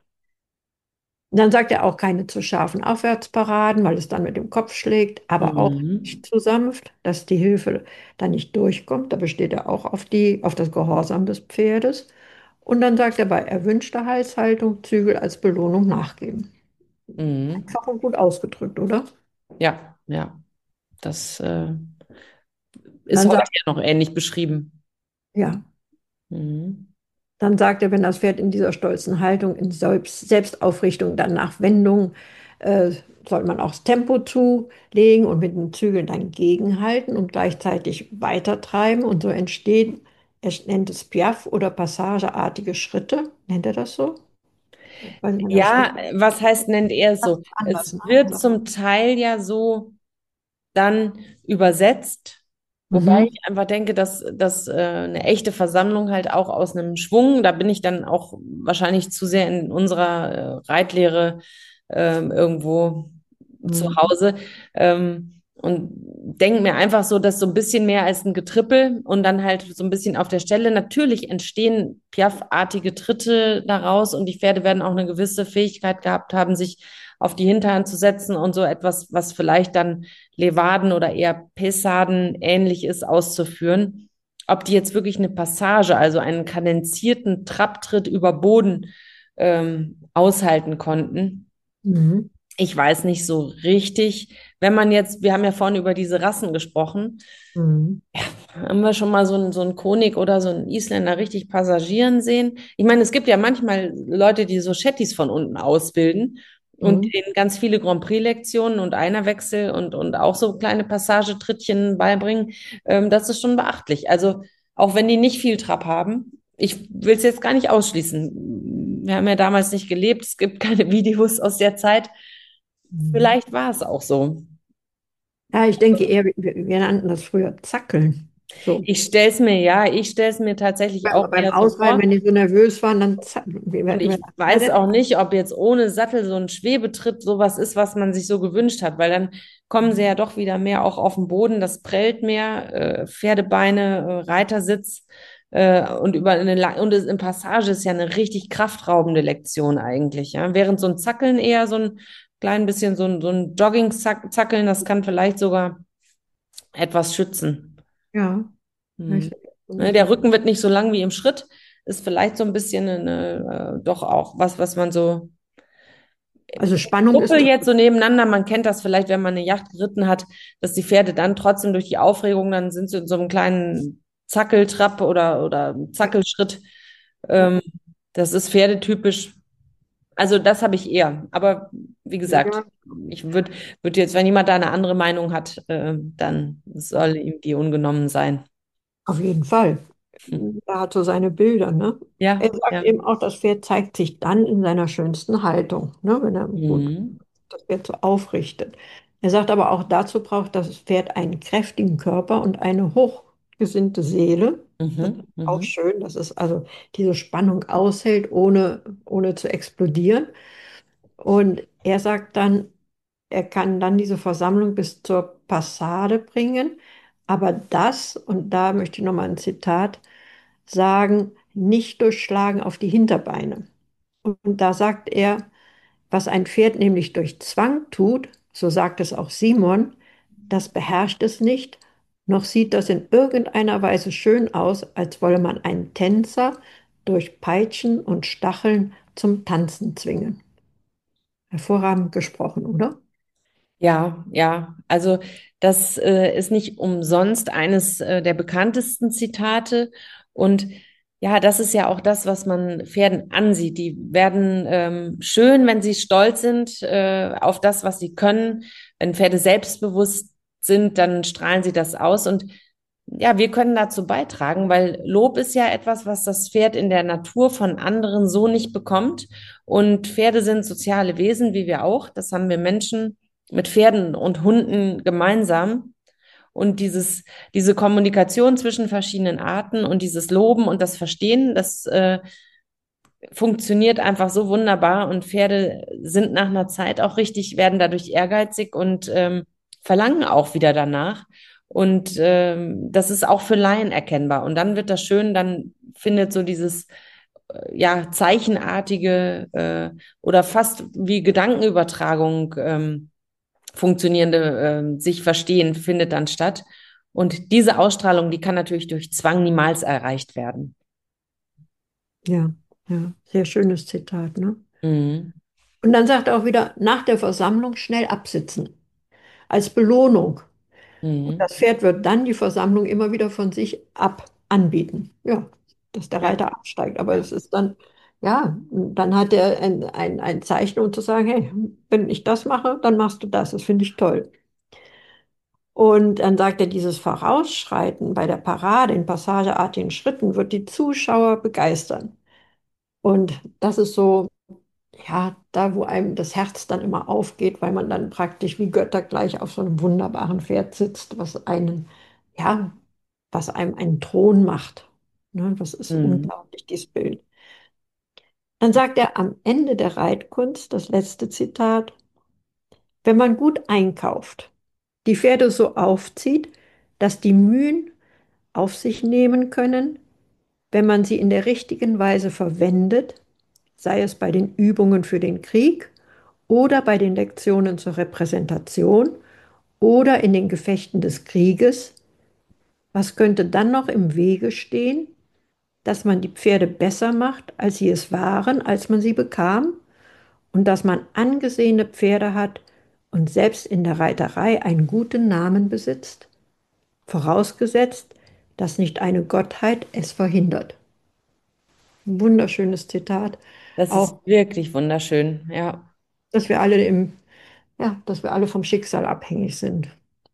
Und dann sagt er auch keine zu scharfen Aufwärtsparaden, weil es dann mit dem Kopf schlägt, aber auch Mhm. nicht zu sanft, dass die Hilfe dann nicht durchkommt. Da besteht er auch auf die, auf das Gehorsam des Pferdes. Und dann sagt er bei erwünschter Halshaltung Zügel als Belohnung nachgeben. Mhm. Einfach und gut ausgedrückt, oder? Ja, ja. Das äh, ist Dann heute sagt, ja noch ähnlich beschrieben. ja, Mhm. dann sagt er, wenn das Pferd in dieser stolzen Haltung, in Selbst Selbstaufrichtung, dann nach Wendung, äh, soll man auch das Tempo zulegen und mit den Zügeln dann gegenhalten und gleichzeitig weitertreiben. Und so entstehen, er nennt es Piaffe oder passageartige Schritte. Nennt er das so? Weiß man das Ja, was heißt, nennt er fast so? anders, Es ne? wird Also, zum Teil ja so dann übersetzt, wobei mhm, ich einfach denke, dass, dass äh, eine echte Versammlung halt auch aus einem Schwung, da bin ich dann auch wahrscheinlich zu sehr in unserer äh, Reitlehre ähm, irgendwo zu mhm, Hause ähm, und denke mir einfach so, dass so ein bisschen mehr als ein Getrippel und dann halt so ein bisschen auf der Stelle. Natürlich entstehen Piaffe-artige Tritte daraus und die Pferde werden auch eine gewisse Fähigkeit gehabt haben, sich auf die Hinterhand zu setzen und so etwas, was vielleicht dann Levaden oder eher Pessaden ähnlich ist, auszuführen. Ob die jetzt wirklich eine Passage, also einen kadenzierten Trabtritt über Boden ähm, aushalten konnten, mhm, ich weiß nicht so richtig. Wenn man jetzt, wir haben ja vorhin über diese Rassen gesprochen, mhm, haben wir schon mal so einen, so einen Konig oder so einen Isländer richtig passagieren sehen? Ich meine, es gibt ja manchmal Leute, die so Shetties von unten ausbilden und mhm. denen ganz viele Grand Prix-Lektionen und Einerwechsel und, und auch so kleine Passagetrittchen beibringen. Ähm, das ist schon beachtlich. Also auch wenn die nicht viel Trab haben, ich will es jetzt gar nicht ausschließen. Wir haben ja damals nicht gelebt, es gibt keine Videos aus der Zeit. Mhm. Vielleicht war es auch so. Ja, ich denke eher, wir, wir nannten das früher Zackeln. So. Ich stelle es mir, ja, ich stelle es mir tatsächlich Beim, auch beim eher so Ausreiten, vor. wenn die so nervös waren, dann zack, wie, Und wie, wie ich sagt man weiß denn? auch nicht, ob jetzt ohne Sattel so ein Schwebetritt sowas ist, was man sich so gewünscht hat, weil dann kommen sie ja doch wieder mehr auch auf den Boden, das prellt mehr, äh, Pferdebeine, äh, Reitersitz äh, und über eine La- und es, in Passage ist ja eine richtig kraftraubende Lektion eigentlich, ja. Während so ein Zackeln eher so ein klein bisschen so ein, so ein Jogging-Zackeln, das kann vielleicht sogar etwas schützen. Ja, ich, Hm. Ne, der Rücken wird nicht so lang wie im Schritt, ist vielleicht so ein bisschen eine, äh, doch auch was, was man so Also Spannung Gruppe ist jetzt so nebeneinander, man kennt das vielleicht, wenn man eine Yacht geritten hat, dass die Pferde dann trotzdem durch die Aufregung, dann sind sie in so einem kleinen Zackeltrab oder, oder ja, Zackelschritt. ja, Ähm, Das ist pferdetypisch. Also das habe ich eher. Aber wie gesagt, ja, ich würde würd würd jetzt, wenn jemand da eine andere Meinung hat, äh, dann soll ihm die ungenommen sein. auf jeden Fall. Er hat so seine Bilder, ne? Er Ja, sagt ja. eben auch, das Pferd zeigt sich dann in seiner schönsten Haltung, ne? Wenn er gut Mhm. das Pferd so aufrichtet. Er sagt aber auch, dazu braucht das Pferd einen kräftigen Körper und eine hochgesinnte Seele. Das ist Mhm. auch Mhm. schön, dass es also diese Spannung aushält, ohne, ohne zu explodieren. Und er sagt dann, er kann dann diese Versammlung bis zur Passade bringen, aber das, und da möchte ich nochmal ein Zitat sagen, nicht durchschlagen auf die Hinterbeine. Und da sagt er, was ein Pferd nämlich durch Zwang tut, so sagt es auch Simon, das beherrscht es nicht, noch sieht das in irgendeiner Weise schön aus, als wolle man einen Tänzer durch Peitschen und Stacheln zum Tanzen zwingen. Hervorragend gesprochen, oder? Ja, ja, also das äh, ist nicht umsonst eines äh, der bekanntesten Zitate. Und ja, das ist ja auch das, was man Pferden ansieht. Die werden ähm, schön, wenn sie stolz sind äh, auf das, was sie können. Wenn Pferde selbstbewusst sind, dann strahlen sie das aus. Und ja, wir können dazu beitragen, weil Lob ist ja etwas, was das Pferd in der Natur von anderen so nicht bekommt. Und Pferde sind soziale Wesen, wie wir auch. Das haben wir Menschen mit Pferden und Hunden gemeinsam. Und dieses, diese Kommunikation zwischen verschiedenen Arten und dieses Loben und das Verstehen, das äh, funktioniert einfach so wunderbar. Und Pferde sind nach einer Zeit auch richtig, werden dadurch ehrgeizig und ähm, verlangen auch wieder danach. Und ähm, das ist auch für Laien erkennbar. Und dann wird das schön, dann findet so dieses äh, ja, zeichenartige äh, oder fast wie Gedankenübertragung ähm, funktionierende äh, sich verstehen findet dann statt. Und diese Ausstrahlung, die kann natürlich durch Zwang niemals erreicht werden. Ja, ja, sehr schönes Zitat, ne? Mhm. Und dann sagt er auch wieder, nach der Versammlung schnell absitzen, als Belohnung. Und Mhm. das Pferd wird dann die Versammlung immer wieder von sich ab anbieten. Ja, dass der Ja, Reiter absteigt. Aber ja. es ist dann, ja, dann hat er ein, ein, ein Zeichen, um zu sagen, hey, wenn ich das mache, dann machst du das. Das finde ich toll. Und dann sagt er, dieses Vorausschreiten bei der Parade in passageartigen Schritten wird die Zuschauer begeistern. Und das ist so, ja, da, wo einem das Herz dann immer aufgeht, weil man dann praktisch wie Götter gleich auf so einem wunderbaren Pferd sitzt, was einen, ja, was einem einen Thron macht. Ne, das ist Mhm. unglaublich, dieses Bild. Dann sagt er am Ende der Reitkunst, das letzte Zitat, wenn man gut einkauft, die Pferde so aufzieht, dass die Mühen auf sich nehmen können, wenn man sie in der richtigen Weise verwendet, sei es bei den Übungen für den Krieg oder bei den Lektionen zur Repräsentation oder in den Gefechten des Krieges, was könnte dann noch im Wege stehen, dass man die Pferde besser macht, als sie es waren, als man sie bekam, und dass man angesehene Pferde hat und selbst in der Reiterei einen guten Namen besitzt, vorausgesetzt, dass nicht eine Gottheit es verhindert. Ein wunderschönes Zitat. Das ist Auch, wirklich wunderschön. Ja. dass wir alle im, ja, dass wir alle vom Schicksal abhängig sind.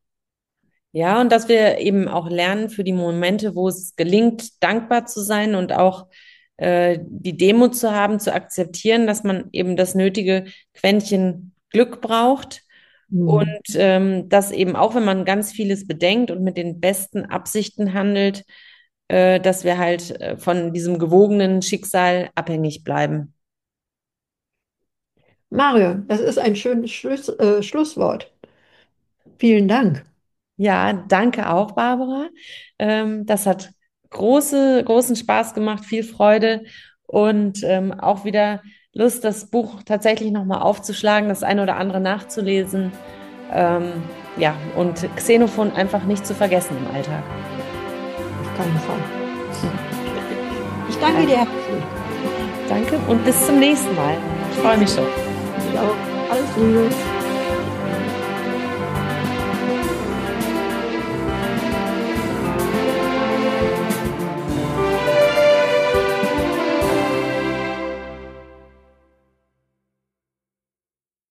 Ja, und dass wir eben auch lernen für die Momente, wo es gelingt, dankbar zu sein und auch äh, die Demut zu haben, zu akzeptieren, dass man eben das nötige Quäntchen Glück braucht. Und Hm. ähm, dass eben auch, wenn man ganz vieles bedenkt und mit den besten Absichten handelt, äh, dass wir halt äh, von diesem gewogenen Schicksal abhängig bleiben. Mario, das ist ein schönes Schluss, äh, Schlusswort. Vielen Dank. Ja, danke auch, Barbara. Ähm, das hat große, großen Spaß gemacht, viel Freude und ähm, auch wieder Lust, das Buch tatsächlich nochmal aufzuschlagen, das eine oder andere nachzulesen. Ähm, ja, und Xenophon einfach nicht zu vergessen im Alltag. Auf keinen Fall. Ich danke dir herzlich. Danke und bis zum nächsten Mal. Ich freue mich schon. Ich auch. Alles Liebe.